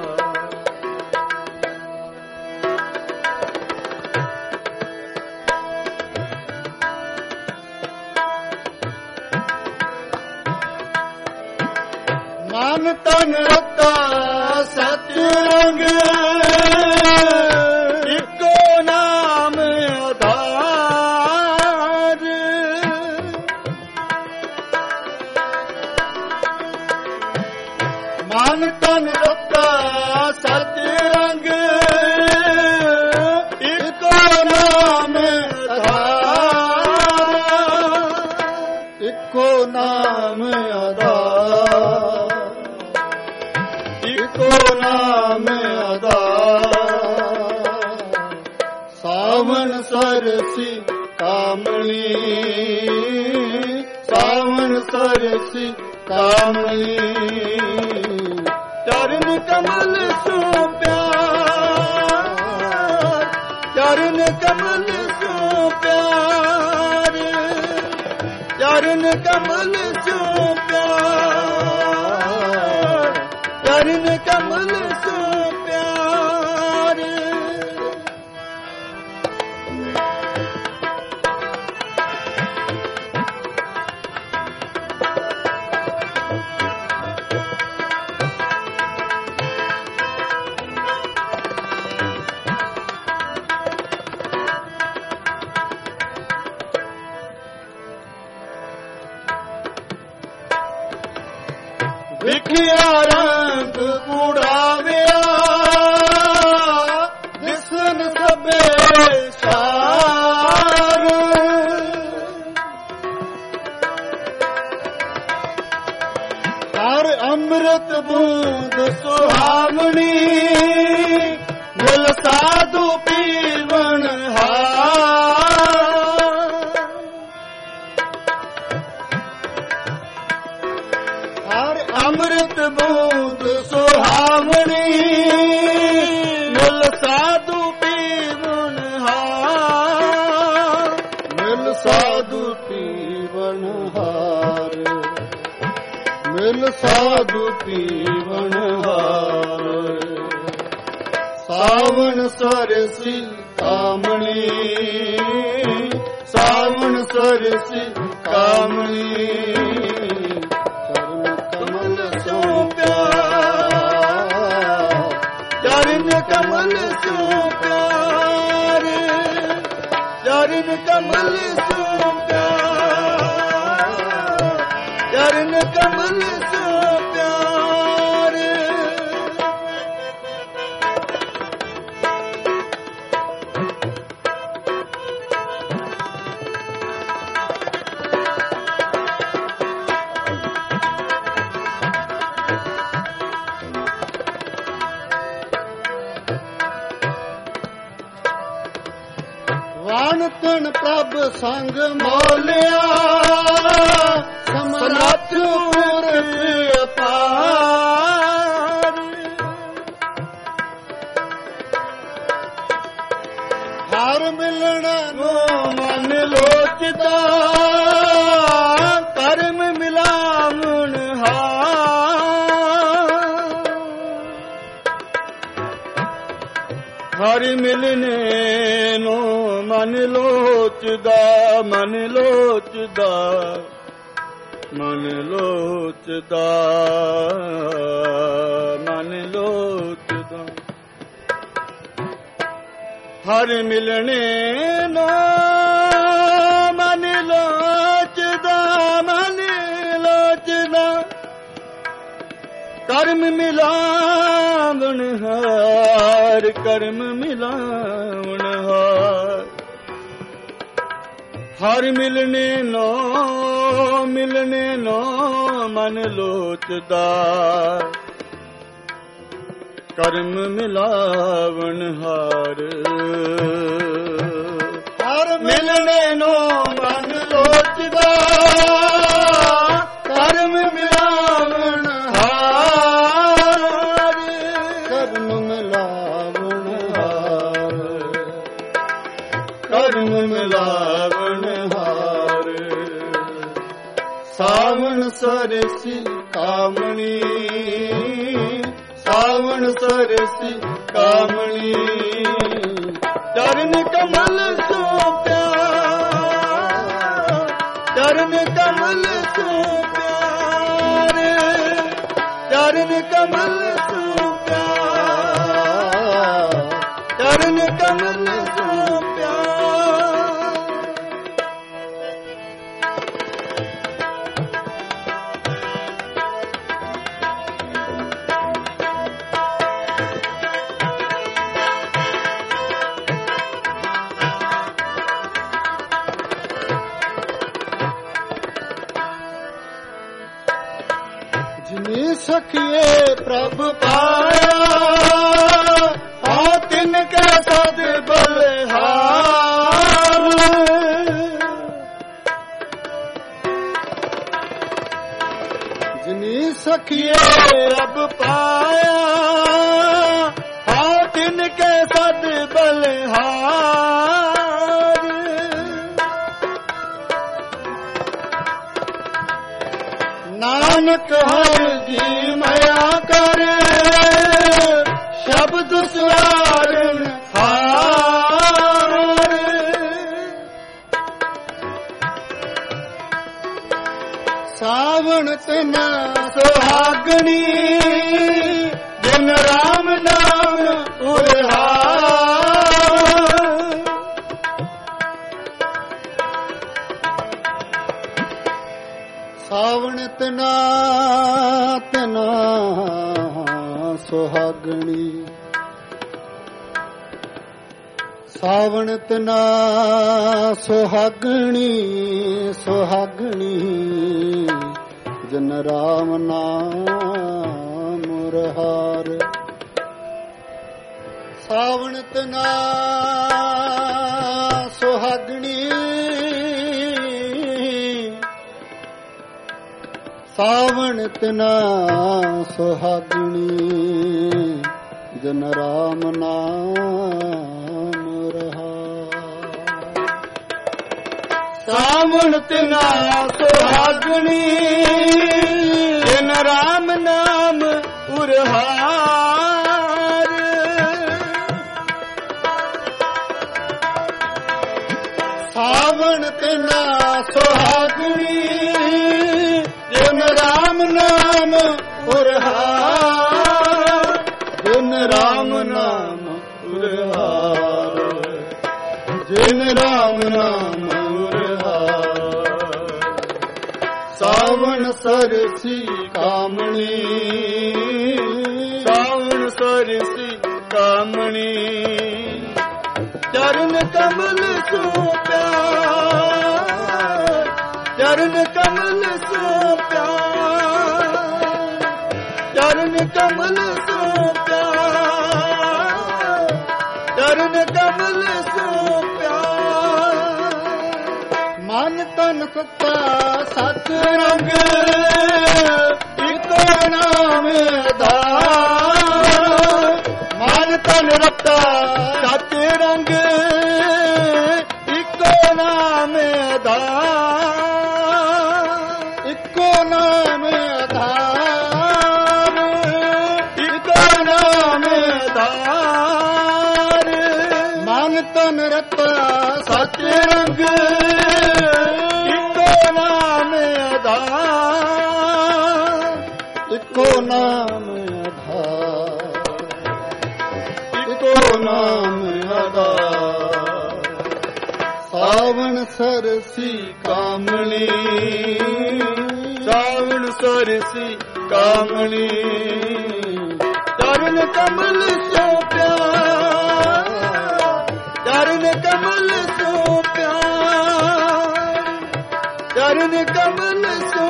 ਮਨ ਤਨ ਰਤਾ ਸਚ ਰੰਗ, ਇੱਕੋ ਨਾਮ ਆਧਾਰ। ਮਨ ਤਨ ਰਤਾ ਸਚ ਰੰਗ, ਇੱਕੋ ਨਾਮ ਆਧਾਰ, ਇੱਕੋ ਨਾਮ ਆਧਾਰ, ਇੱਕੋ ਨਾਮ ਆਧਾਰ। ਸਾਵਣ ਸਰਸੀ ਕਾਮਣੀ, ਸਾਵਣ ਸਰਸੀ ਕਾਮਣੀ, ਚਰਨ ਕਮਲ ਸਿਉ ਪਿਆਰ, ਚਰਨ ਕਮਲ ਸਿਉ ਪਿਆਰ, ਚਰਨ ਕਮਲ ਸਿਉ ਪਿਆਰ, ਚਰਨ ਕਮਲ ਸਿਉ ਪਿਆਰ। ਵਿਖਿਆ ਰੰਗ ਉਡਾਵਿਆ, ਦਿਸਨ ਸਭੇ ਸਾਰ। ਹਰ ਅੰਮ੍ਰਿਤ ਬੂੰਦ ਸੁਹਾਵਣੀ, ਮਿਲ ਸਾਧੂ ਪੀਵਨ ਹਾਰ। ਹਰ ਅੰਮ੍ਰਿਤ ਬੂੰਦ ਸੁਹਾਵਣੀ, ਮਿਲ ਸਾਧੂ ਪੀਵਨ ਹਾਰ, ਮਿਲ ਸਾਧੂ ਪੀਵਨ ਹਾਰ, ਮਿਲ ਸਾਧੂ ਪੀਵਨ ਹਾਰ। ਸਾਵਣ ਸਰਸੀ ਕਾਮਣੀ, ਸਾਵਣ ਸਰਸੀ ਕਾਮਣੀ, ਚਰਨ ਕਮਲ ਸਿਉ ਪਿਆਰ, ਚਰਨ ਕਮਲ ਸਿਉ ਪਿਆਰ, ਚਰਨ ਕਮਲ ਸਿਉ ਪਿਆਰ, ਚਰਨ ਕਮਲ ਸਿਉ ਪਿਆਰ। ਵਣ ਤਨ ਪ੍ਰਭ ਸੰਗ ਮੋਲਿਆ, ਸਮਰੱਥ ਪੁਰਖ ਅਪਾਰ। ਹਰ ਮਿਲਣ ਨੂੰ ਮਨ ਲੋਚਦਾ, ਕਰਮ ਮਿਲਾਵਣ ਹਾਰ। ਹਰ ਮਿਲਨੇ ਨੂੰ ਮਨ ਲੋਚਦਾ, ਮਨ ਲੋਚਦਾ, ਮਨ ਲੋਚਦਾ, ਮਨ ਲੋਚਦਾ। ਹਰ ਮਿਲਣੇ ਨੂੰ ਮਨ ਲੋਚਦਾ, ਕਰਮ ਮਿਲਾਵਣ ਹਾਰ, ਕਰਮ ਮਿਲਾਵਣ ਹਾਰ। ਹਰ ਮਿਲਨੇ ਨੋ ਮਨ ਲੋਚਦਾ, ਕਰਮ ਮਿਲਾਵਣ ਹਾਰ। ਹਰ ਮਿਲਨੇ ਨੋ ਮਨ ਲੋਚਦਾ, ਕਰਮ ਮਿਲਾਵਣ ਹਾਰ, ਕਰਮ ਮਿਲਾਵਣ ਹਾਰ, ਕਰਮ ਮਿਲਾਵਣ ਹਾਰ। ਸਾਵਣ ਸਰਸੀ ਕਾਮਣੀ, ਸਾਵਣ ਸਰਸੀ ਕਾਮਣੀ। ਚਰਨ ਕਮਲ ਸੋ ਪਿਆਰ, ਚਰਨ ਕਮਲ ਸੋ ਪਿਆਰ, ਚਰਨ ਕਮਲ ਸੋ ਪਿਆਰ, ਚਰਨ ਕਮਲ ਸੋ ਪਿਆਰ। ਜਿਨੀ ਸਖੀਏ ਪ੍ਰਭ ਪਾਇਆ, ਆ ਤਿਨ ਕੈ ਸਦ ਬਲਿਹਾਰ। ਜਿਨੀ ਸਖੀਏ ਪ੍ਰਭ ਪਾਇਆ, ਆ ਤਿਨ ਕੈ ਸਦ ਬਲਿਹਾਰ। ਨਾਨਕ ਹਰ ਜੀ ਮਇਆ ਕਰ, ਸ਼ਬਦ ਸਵਾਰਨ ਹਾਰ। ਸਾਵਣ ਤਨਾ ਸੁਹਾਗਣੀ, ਜਿਨ ਰਾਮ ਨਾਮ ਉਰਹਾਰ। ਸਾਵਣ ਤਨਾ ਤਨਾ ਸੁਹਾਗਣੀ, ਸਾਵਣ ਤਨਾ ਸੁਹਾਗਣੀ, ਸੁਹਾਗਣੀ। ਜਨ ਰਾਮ ਨਾਮ ਮੁਰਹਾਰ। ਸਾਵਣ ਤਨਾ ਸੁਹਾਗਣੀ, ਸਾਵਣ ਤਨਾ ਸੁਹਾਗਣੀ। ਜਨ ਰਾਮ ਨਾਮ ਰਹਾਰ। ਸਾਵਣ ਤਨਾ ਸੁਹਾਗਣੀ, ਜਨ ਰਾਮ ਨਾਮ ਉਰਹਾਰ। ਸਾਵਣ ਤਨਾ ਸੁਹਾਗਣੀ, ਜਨ ਰਾਮ ਨਾਮ ਉਰਹਾਰ। ਜਨ ਰਾਮ ਨਾਮ ਉਰਹਾਰ, ਜਨ ਰਾਮ ਨਾਮ ਉਰਹਾਰ। ਸਾਵਣ ਸਰਸੀ ਕਾਮਣੀ, ਸਾਵਣ ਸਰਸੀ ਕਾਮਣੀ। ਚਰਨ ਕਮਲ ਸੋ ਪਿਆਰ, ਚਰਨ ਕਮਲ ਸੋ ਪਿਆਰ, ਚਰਨ ਕਮਲ ਸੋ ਪਿਆਰ, ਚਰਨ ਕਮਲ ਸੋ ਪਿਆਰ। ਮਨ ਤਨ ਸੱਤਾ ਸਤ ਰੰਗ, ਇੱਕੋ ਨਾਮ ਆਧਾਰ। ਮਨ ਤਨ ਰਤਾ ਸਤ ਰੰਗ, ਇੱਕੋ ਨਾਮ ਆਧਾਰ। ਇੱਕੋ ਨਾਮ ਆਧਾਰ, ਇੱਕੋ ਨਾਮ ਆਧਾਰ। ਮਨ ਤਨ ਰਤਾ ਸਤ ਰੰਗ, ਇੱਕੋ ਨਾਮ ਆਧਾਰ। ਇੱਕੋ ਨਾਮ ਆਧਾਰ, ਇੱਕੋ ਨਾਮ ਆਧਾਰ। सावण सरसी कामणी, सावण सरसी कामणी, चरण कमल सो प्यार, चरण कमल सो प्यार, चरण कमल सो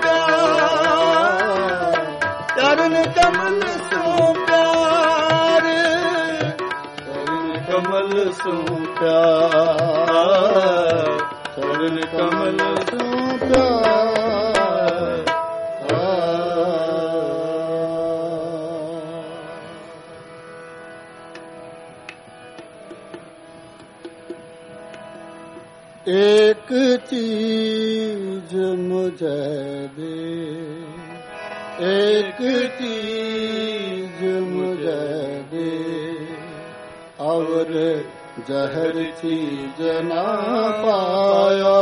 प्यार, चरण कमल सो प्यार, चरण कमल सो प्यार, चरण कमल सो प्यार। एक चीज मुझे दे, एक चीज मुझे दे, और जहर चीज ना पाया,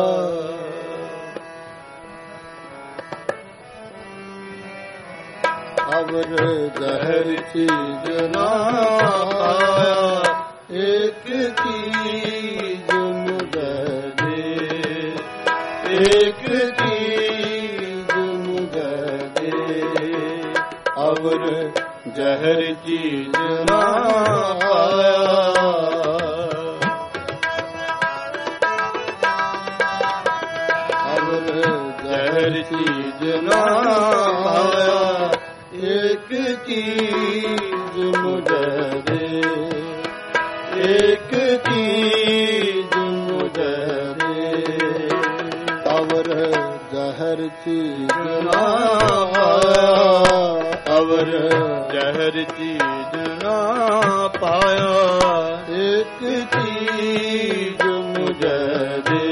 और जहर चीज ना पाया, एक चीज मुझे दे, एक चीज मुझे दे, और जहर चीज ना पाया, और जहर चीज ना पाया, एक चीज मुझे दे, एक चीज मुझे दे, और जहर चीज ना पाया, और जहर चीज ना पाया, एक चीज मुझे दे,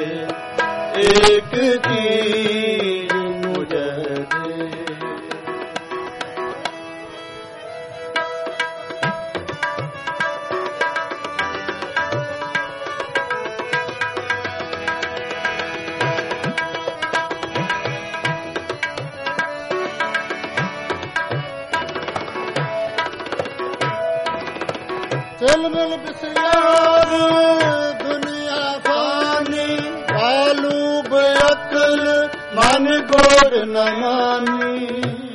एक चीज मुझे दे। चिलमिल बिसयार दुनिया फानी, कालू बेअक्ल मन गोर न मानी,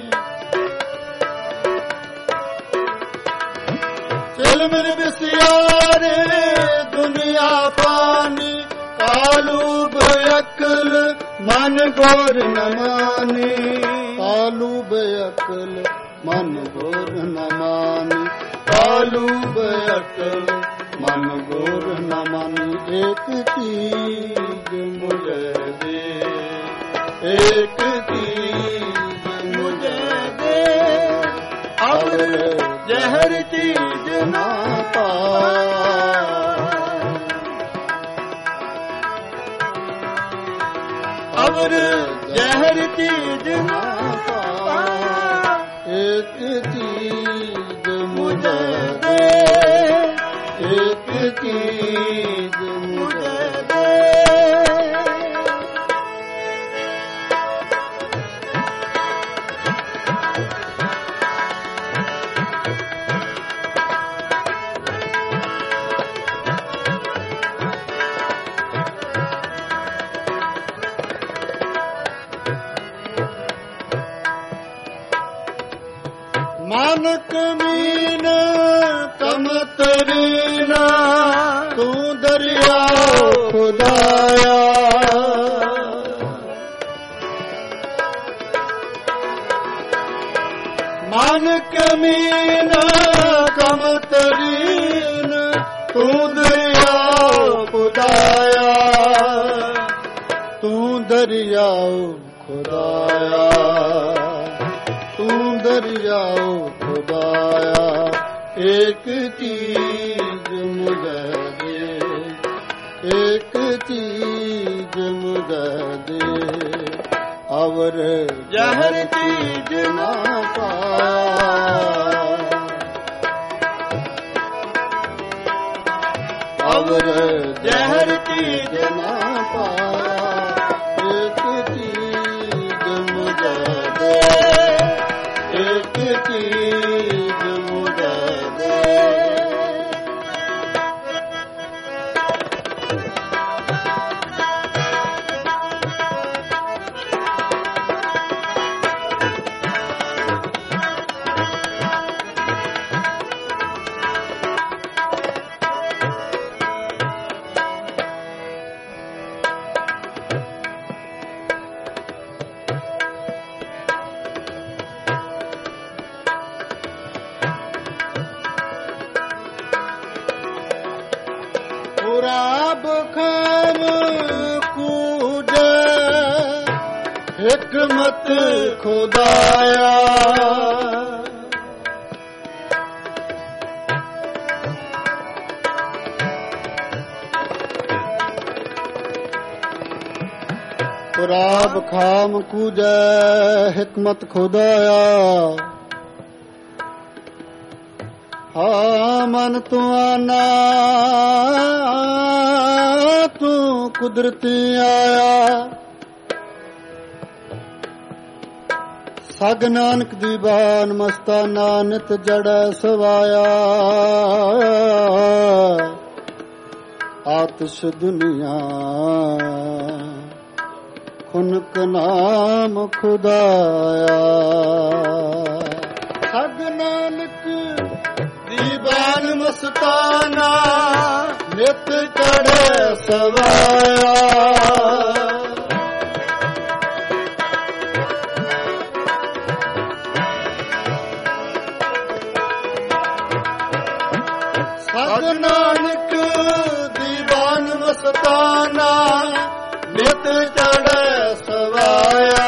चिलमिल बिसयार दुनिया फानी, कालू बेअक्ल मन गोर न मानी, कालू बेअक्ल मन गोर न मानी, कालू बेअक्ल मन गोर न मानी, एक चीज मुझे दे, एक चीज मुझे दे, और जहर चीज ना पाया, और जहर चीज ना पाया, एक चीज मुझे दे, एक चीज मुझे दे, मानक मीन कमतरीना, तू दरिया खुदाया, मानक मीन कमतरीन, तू दरिया खुदाया, तू दरिया खुदाया, तू दरिया खुदाया, एक चीज मुझे दे, एक चीज मुझे दे, और जहर चीज ना पाया, और जहर चीज ना पाया, एक चीज मुझे दे, एक चीज मुझे दे। ਪੁਰਾਬ ਖਾਮ ਕੂਜੈ ਹਿਕਮਤ ਖੁਦਾਇਆ ਪੁਰਾਬ ਖਾਮ ਕੂਜੈ ਹਿਕਮਤ ਖੁਦਾਇਆ ਹਾ ਮਨ ਤੂੰ ਆਨਾ ਤੂੰ ਕੁਦਰਤੀ ਆਇਆ ਸਗ ਨਾਨਕ ਦੀ ਬਾਣ ਮਸਤਾਨਾ ਨਿਤ ਜੜੈ ਸਵਾਇਆ ਆਤਿਸ਼ ਦੁਨੀਆ ਖੁਨਕ ਨਾਮ ਖੁਦਾਇਆ ਸਗ ਨਾਨਕ ਦੀਵਾਨ ਮਸਤਾਨਾ ਨਿਤ ਚੜ੍ਹੇ ਸਵਾਇਆ ਸਗ ਨਾਨਕ ਦੀਵਾਨ ਮਸਤਾਨਾ ਨਿਤ ਚੜ੍ਹੇ ਸਵਾਇਆ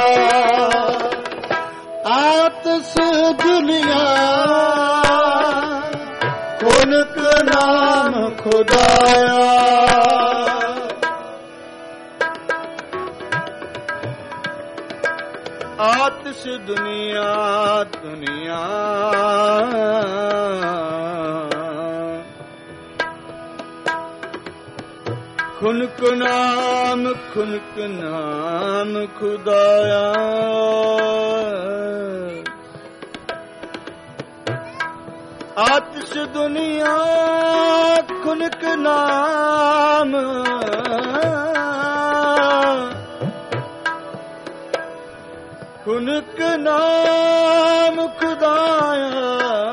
ਆਤਿਸ਼ ਦੁਨੀਆ ਖੁਨਕ ਨਾਮ ਖੁਦਾਇਆ ਆਤਿਸ਼ ਦੁਨੀਆ ਦੁਨੀਆ ਖੁਨਕ ਨਾਮ ਖੁਦਾਇਆ ਆਤਿਸ਼ ਦੁਨੀਆ ਖੁਨਕ ਨਾਮ ਖੁਦਾਇਆ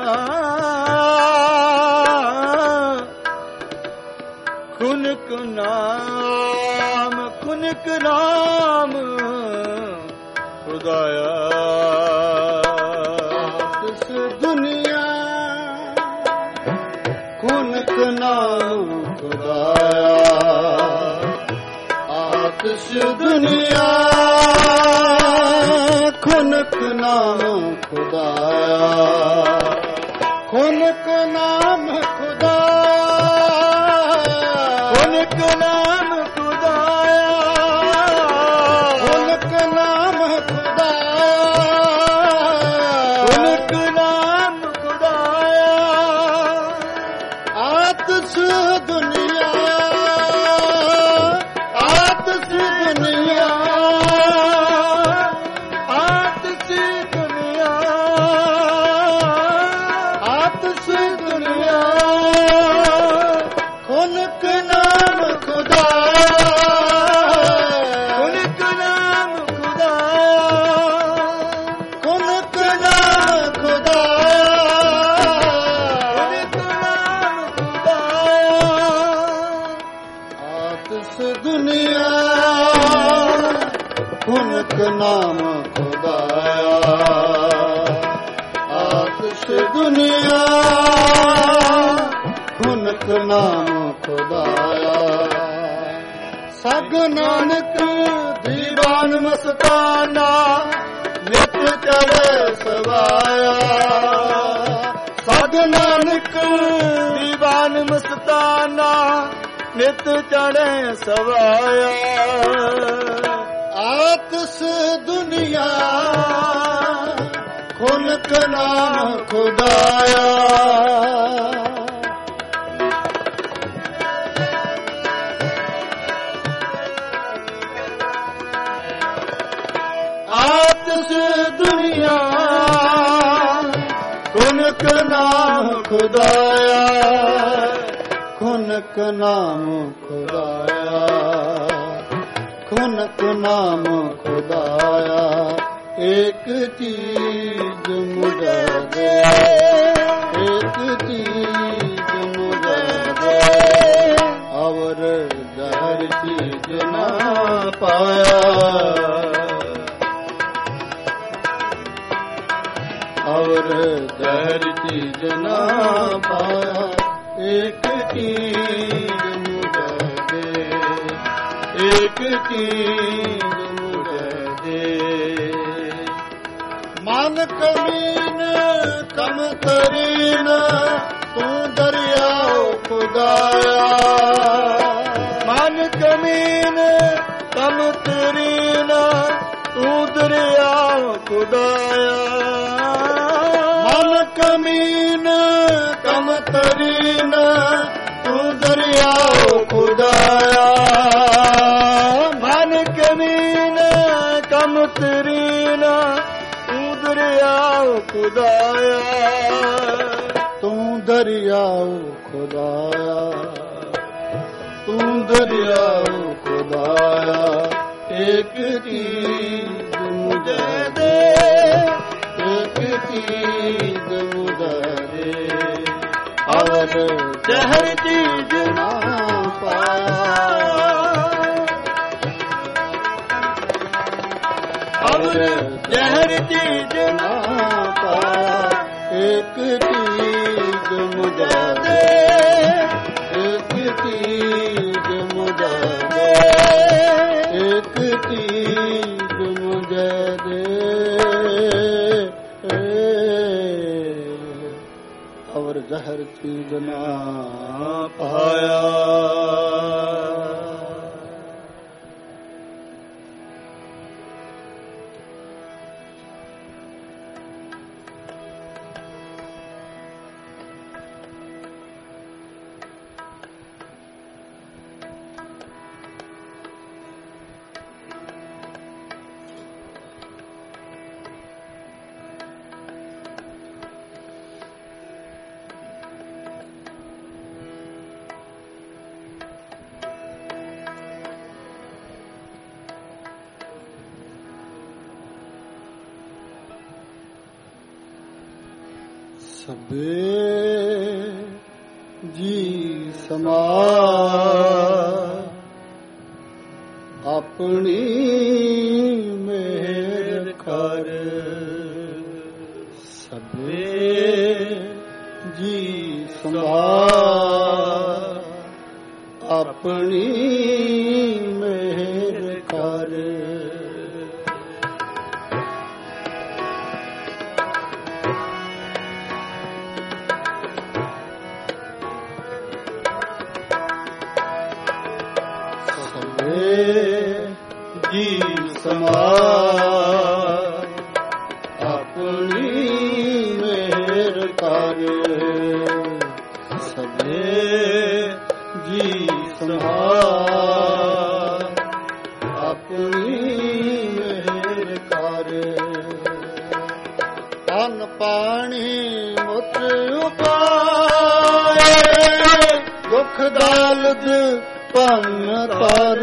ਖੁਨਕ ਨਾਮ ਖੁਦਾਇਆ ਆਤਿਸ਼ ਦੁਨੀਆ ਖੁਨਕ ਨਾਮ ਖੁਦਾਇਆ ਆਤਿਸ਼ ਦੁਨੀਆ ਖੁਨਕ ਨਾਮ ਖੁਦਾਇਆ ਖੁਨਕ ਨਾਮ ਖੁਦਾਇਆ ਖੁਨਕ ਨਾਮ ਖੁਦਾਇਆ ਖੁਨਕ ਨਾਮ ਖੁਦਾਇਆ ਖੁਨਕ ਨਾਮ ਖੁਦਾਇਆ ਆਤਿਸ਼ ਦੁਨੀਆ ਆਤਿਸ਼ ਦੁਨੀਆ ਆਤਿਸ਼ ਦੁਨੀਆ ਆਤਿਸ਼ ਦੁਨੀਆ ਖੁਨਕ ਨਾਮ ਖੁਦਾਇਆ ਖੁਨਕ ਨਾਮ ਖੁਦਾਇਆ ਖੁਨਕ ਨਾਮ ਖੁਦਾਇਆ ਖੁਨਕ ਨਾਮ ਖੁਦਾਇਆ ਆਤਿਸ਼ ਦੁਨੀਆ ਖੁਨਕ ਨਾਮ ਖੁਦਾਇਆ ਆਤਿਸ਼ ਦੁਨੀਆ ਖੁਨਕ ਨਾਮ ਖੁਦਾਇਆ ਸਗ ਨਾਨਕ ਦੀਵਾਨ ਮਸਤਾਨਾ ਨਿਤ ਚੜ੍ਹੇ ਸਵਾਇਆ ਸਗ ਨਾਨਕ ਦੀਵਾਨ ਮਸਤਾਨਾ ਨਿਤ ਚੜ੍ਹੇ ਸਵਾਇਆ ਆਤਿਸ਼ ਦੁਨੀਆ ਖੁਨਕ ਨਾਮ ਖੁਦਾਇਆ ਆਤਿਸ਼ ਦੁਨੀਆ ਖੁਨਕ ਨਾਮ ਖੁਦਾਇਆ ਖੁਨਕ ਨਾਮ ਖੁਦਾਇਆ ਖੁਨਕ ਨਾਮ ਖੁਦਾਇਆ ਏਕ ਚੀਜ਼ ਮੁਝੇ ਦੇ ਏਕ ਚੀਜ਼ ਮੁਝੇ ਦੇ ਅਵਰ ਦਹਰ ਚੀਜ਼ ਨਾ ਪਾਇਆ ਅਵਰ ਦਹਰ ਚੀਜ਼ ਨਾ ਪਾਇਆ ਏਕ ਚੀਜ਼ ਮੁਝੇ ਏਕ ਚੀਜ਼ ਮੁਝੇ ਦੇ। ਮਨ ਕਮੀਨ ਕਮ ਤਰੀਨ ਤੂੰ ਦਰਿਆਓ ਖੁਦਾਇਆ। ਮਨ ਕਮੀਨ ਕਮ ਤਰੀਨ ਤੂੰ ਦਰਿਆਓ ਖੁਦਾਇਆ। ਮਨ ਕਮੀਨ ਕਮ ਤਰੀਨ ਤੂੰ ਦਰਿਆਓ ਖੁਦਾਇਆ। ਮਨ ਕਮੀਨ ਕਮ ਤਰੀਨ ਤੂੰ ਦਰਿਆਓ ਖੁਦਾਇਆ। ਤੂੰ ਦਰਿਆਓ ਖੁਦਾਇਆ। ਤੂੰ ਦਰਿਆਓ ਖੁਦਾਇਆ। ਏਕ ਚੀਜ਼ ਮੁਝੇ ਦੇ। ਏਕ ਚੀਜ਼ ਮੁਝੇ ਦੇ। ਅਵਰ ਜ਼ਹਿਰ ਚੀਜ਼ ਨਾ ਪਾਇਆ। ਅਵਰ ਜ਼ਹਿਰ ਚੀਜ਼ ਨਾ ਪਾਇਆ। ਏਕ ਚੀਜ਼ ਮੁਝੇ ਦੇ। ਏਕ ਚੀਜ਼ ਮੁਝੇ ਦੇ। ਏਕ ਚੀਜ਼ ਮੁਝੇ ਦੇ। ਅਵਰ ਜ਼ਹਿਰ ਚੀਜ਼ ਨਾ ਪਾਇਆ। ਸਭੇ ਜੀ ਸਮਾਜ ਆਪਣੀ ਮਿਹਰ ਕਰ। ਸਭੇ ਜੀ ਸਮਾਜ ਆਪਣੀ ਮਿਹਰ ਕਰ। ਜੀ ਸਮਾਜ ਆਪਣੀ ਮਿਹਰ ਕਰ। ਸਭੇ ਜੀ ਸਮਾਜ ਆਪਣੀ ਮਿਹਰ ਕਰ। ਅੰਨ ਪਾਣੀ ਮੁੱਤ ਉਪਾਏ ਦੁੱਖ ਦਾਲਦ ਭੰਨ ਤਰ।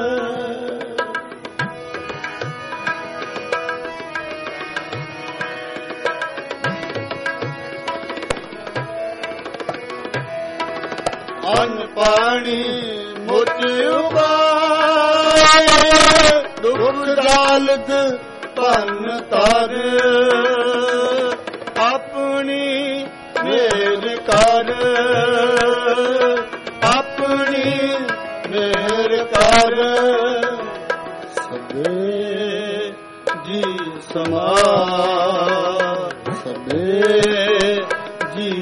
ਅੰਨ ਪਾਣੀ ਮੁੱਚ ਉਪਾਏ ਦੁੱਖ ਦਾਲਦ ਭੰਨ ਤਰ। ਆਪਣੀ ਮਿਹਰ ਕਰ। ਆਪਣੀ ਮਿਹਰ ਕਰ। ਸਭੇ ਜੀ ਸਮਾਜ। ਸਭੇ ਜੀ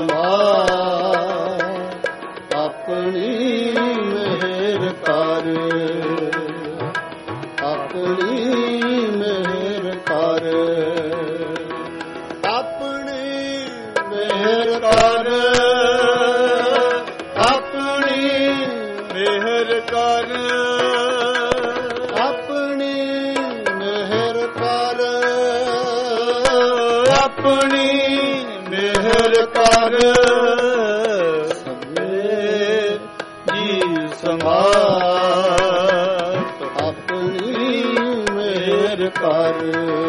ਸਮਾਜ ਆਪਣੀ ਮਿਹਰ ਕਰ। ਆਪਣੀ ਮਿਹਰ ਕਰ। ਆਪਣੀ ਮਿਹਰ ਕਰ। ਆਪਣੀ ਮਿਹਰ ਕਰ। ਆਪਣੀ ਮਿਹਰ ਕਰ। ਆਪਣੀ ਮਿਹਰ ਕਰ। ਸਭੇ ਜੀ ਸਮਾਜ ਆਪਣੀ ਮਿਹਰ ਕਰ।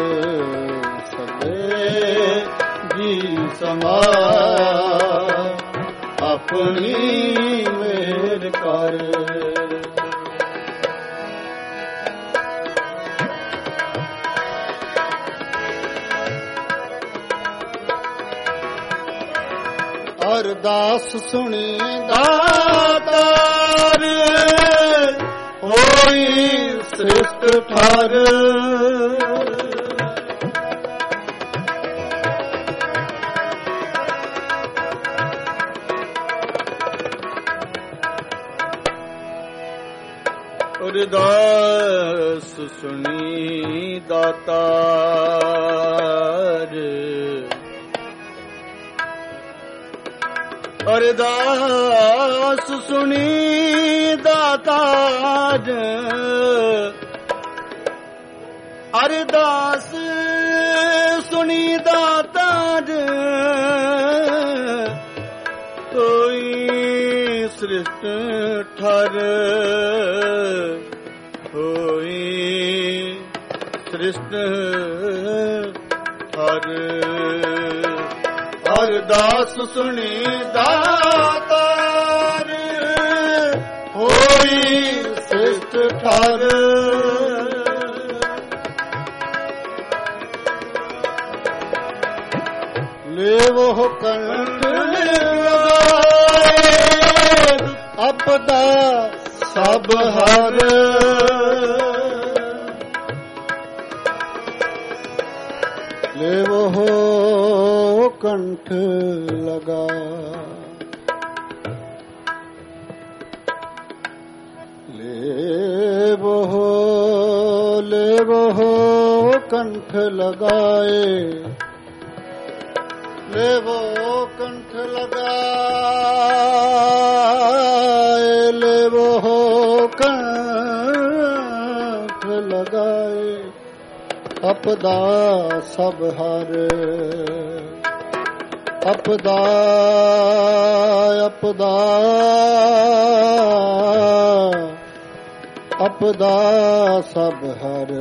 ਸਭੇ ਜੀ ਸਮਾਜ ਆਪਣੀ ਮਿਹਰ ਕਰ। ਅਰਦਾਸ ਸੁਣੀ ਦਾਤਾਰ ਹੋ ਹੋਈ ਸ੍ਰਿਸ਼ਟ ਠਰ ਅਰਦਾਸ ਸੁਣੀ ਦਾਤਾਰ ਅਰਦਾਸ ਸੁਣੀ ਦਾਤਾਰ ਅਰਦਾਸ ਸੁਣੀ ਦਾਤਾਰ ਕੋਈ ਸ੍ਰਿਸ਼ਟ ਠਰ ਹੋਈ ਸ੍ਰਿਸ਼ਟ ਠਰ ਅਰਦਾਸ ਸੁਣੀ ਦਾਤਾਰ ਹੋਈ ਸ੍ਰਿਸ਼ਟ ਠਰ ਲੇਵੋ ਕੰਠ ਲਗਾਏ ਆਪਦਾ ਸਭ ਹਰ ਲੇਵੋ ਕੰਠ ਲਗਾ ਲੇਵੋ ਕੰਠ ਲਗਾਏ ਲੇਵੋ ਕੰਠ ਲਗਾਏ ਲੇਵੋ ਕੰਠ ਲਗਾਏ ਆਪਦਾ ਸਭ ਹਰ ਆਪਦਾ ਆਪਦਾ ਆਪਦਾ ਸਭ ਹਰ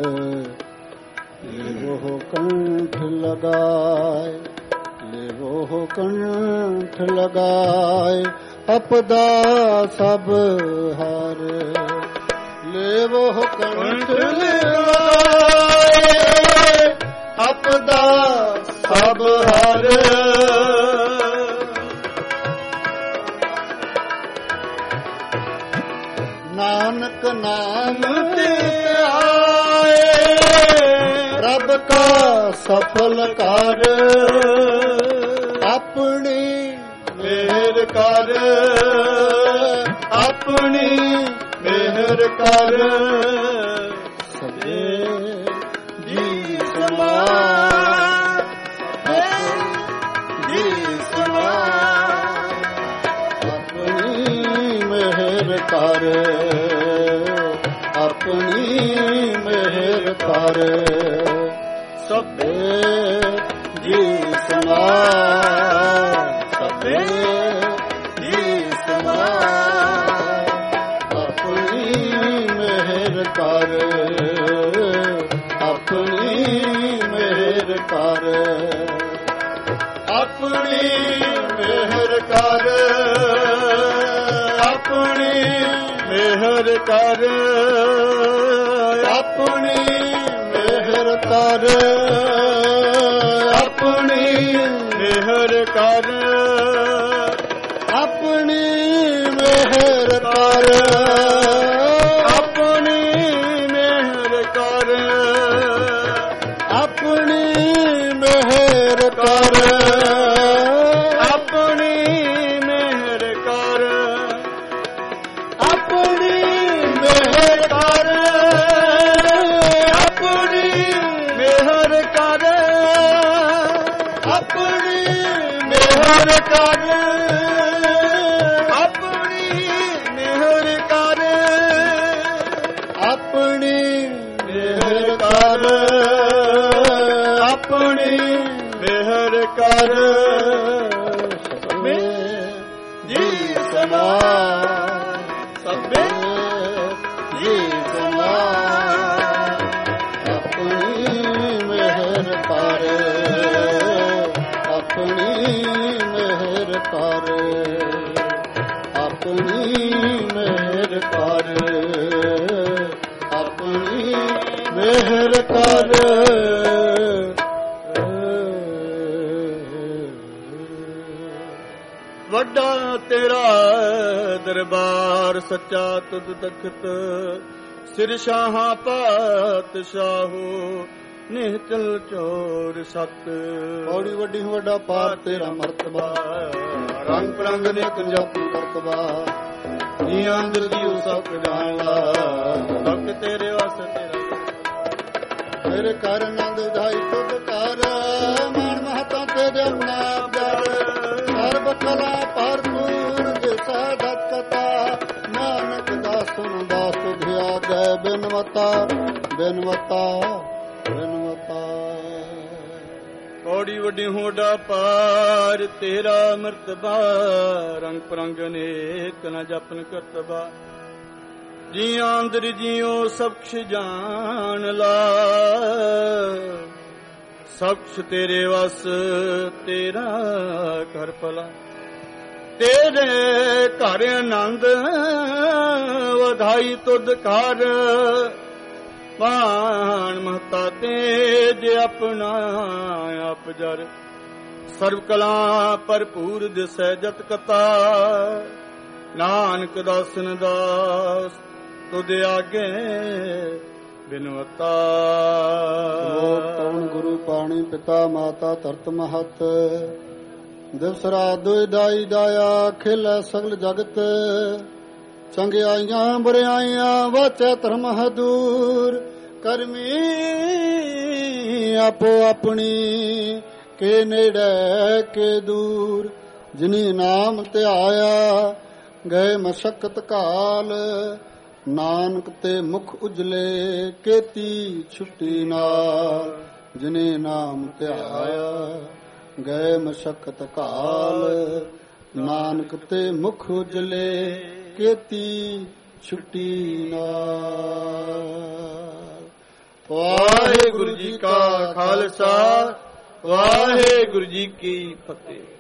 ਲੇਵੋ ਕੰਠ ਲਗਾਏ ਲੇਵੋ ਕੰਠ ਲਗਾਏ ਆਪਦਾ ਸਭ ਹਰ ਲੇਵੋ ਕੰਠ ਲਗਾਏ ਆਪਦਾ ਸਭ ਹਰ ਨਾਨਕ ਨਾਮ ਤੇ ਆਏ ਰੱਬ ਕਾ ਸਫਲ ਕਰ ਆਪਣੀ ਮਿਹਰ ਕਰ ਆਪਣੀ ਮਿਹਰ ਕਰ ਸਭੇ ਜੀ ਸਮਾਨ ਜੀ ਸਮਾਨ ਆਪਣੀ ਮਿਹਰ ਕਰ ਆਪਣੀ ਮਿਹਰ ਕਰ ਸਭੇ ਜੀ ਸਮਾਨ ਸਭੇ ਜੀ ਸਮਾਨ ਆਪਣੀ ਮਿਹਰ ਕਰ ਆਪਣੀ ਮਿਹਰ ਕਰ ਆਪਣੀ ਮਿਹਰ ਕਰ ਆਪਣੀ ਮਿਹਰ ਕਰ ਆਪਣੀ ਮਿਹਰ ਕਰ ਆਪਣੀ ਮਿਹਰ ਕਰ ਆਪਣੀ ਮਿਹਰ ਕਰ ਆਪਣੀ ਮਿਹਰ ਕਰ ਆਪਣੀ ਮਿਹਰ ਕਰ ਆਪਣੀ ਮਿਹਰ ਕਰ ਆਪਣੀ ਮਿਹਰ ਕਰ ਆਪਣੀ ਮਿਹਰ ਕਰ ਆਪਣੀ ਮਿਹਰ ਕਰ ਆਪਣੀ ਮਿਹਰ ਕਰ ਆਪਣੀ ਮਿਹਰ ਕਰ ਆਪਣੀ ਮਿਹਰ ਕਰ ਸਭੇ ਜੀ ਸਮਾਨ ਸਭੇ ਜੀ ਸਮਾਨ ਆਪਣੀ ਮਿਹਰ ਕਰ ਆਪਣੀ ਮਿਹਰ ਕਰ ਆਪਣੀ ਮਿਹਰ ਕਰ ਆਪਣੀ ਮਿਹਰ ਕਰ ਵੱਡਾ ਤੇਰਾ ਦਰਬਾਰ ਸੱਚਾ ਤੁਧ ਤਖਤ ਸਿਰ ਸ਼ਾਹਾਂ ਪਾਤਸ਼ਾਹੋ ਨਿਹਚਲ ਚੋਰ ਸਤ। ਪੌੜੀ ਵੱਡੀ ਵੱਡਾ ਪਾਰ ਤੇਰਾ ਮਰਤਬਾ, ਰੰਗ ਪ੍ਰੰਗ ਨੇ ਪੰਜਾਬੀ ਕਰਤਬਾ। ਜੀਆਂ ਅੰਦਰ ਜੀਉ ਸਭ ਜਾਣ ਲਾ, ਸਭ ਤੇਰੇ ਵਸ ਤੇਰਾ। ਤੇਰੇ ਕਰ ਆਨੰਦ ਵਧਾਈ ਤੁਧ ਕਰ, ਮਨ ਮਹਤਾ ਤੇਰੇ ਨਾਮ ਜਰ। ਸਰਬ ਕਲਾ ਭਰਪੂਰ ਜਿਸਾ ਦਕਤਾ, ਨਾਨਕ ਦਾਸ ਸੁਨ ਦਾਸ ਤੁਧਿਆ ਗੈ ਬਿਨਵਤਾ ਬਿਨਵਤਾ ਬਿਨਵਤਾ। ਕੌੜੀ ਵੱਡੀ ਹੋਡਾ ਪਾਰ ਤੇਰਾ ਮਰਤਬਾ, ਰੰਗ ਪ੍ਰੰਗ ਅਨੇਕ ਨ ਜਪਨ ਕਰਤਬਾ। ਜੀਆਂ ਅੰਦਰ ਜੀਉ ਸਭ ਕੁਛ ਜਾਣ ਲਾ, ਸਭ ਕੁਛ ਤੇਰੇ ਵਸ ਤੇਰਾ ਘਰ ਭਲਾ। ਤੇਰੇ ਘਰ ਆਨੰਦ ਵਧਾਈ ਤੁਧ ਕਰ, ਮਾਨ ਮਹਤਾ ਤੇਜ ਆਪਣਾ ਆਪ ਜਰ। ਸਰਬ ਕਲਾ ਭਰਪੂਰ ਦਿਸੈ ਜਤ ਕਤਾ, ਨਾਨਕ ਦਾਸਨ ਦਾਸ ਤੁਧ ਆਗੇ ਬਿਨਵਤਾ। ਲੋਕ ਕੌਣ ਗੁਰੂ ਪਾਣੀ ਪਿਤਾ ਮਾਤਾ ਧਰਤ ਮਹਤ, ਦਿਵਸ ਰਾਤ ਦੁਇ ਦਾਈ ਦਾਇਆ ਖੇਲੈ ਸਗਲ ਜਗਤ। ਚੰਗਿਆਈਆਂ ਬੁਰਿਆਈਆਂ ਵਾਚੈ ਧਰਮ ਹਦੂਰ, ਕਰਮੀ ਆਪੋ ਆਪਣੀ ਕੇ ਨੇੜੇ ਕੇ ਦੂਰ। ਜਿਨੀ ਨਾਮ ਧਿਆਇਆ ਗਏ ਮਸ਼ਕਤ ਕਾਲ, ਨਾਨਕ ਤੇ ਮੁਖ ਉਜਲੇ ਕੀਤੀ ਛੁੱਟੀ ਨਾਲ। ਜਿਨੇ ਨਾਮ ਧਿਆਇਆ ਗਏ ਮਸ਼ਕਤ ਕਾਲ, ਨਾਨਕ ਤੇ ਮੁਖ ਉਜਲੇ ਕੀਤੀ ਛੁੱਟੀ ਨਾਲ। ਵਾਹਿਗੁਰੂ ਜੀ ਕਾ ਖਾਲਸਾ, ਵਾਹਿਗੁਰੂ ਜੀ ਕੀ ਫਤਿਹ।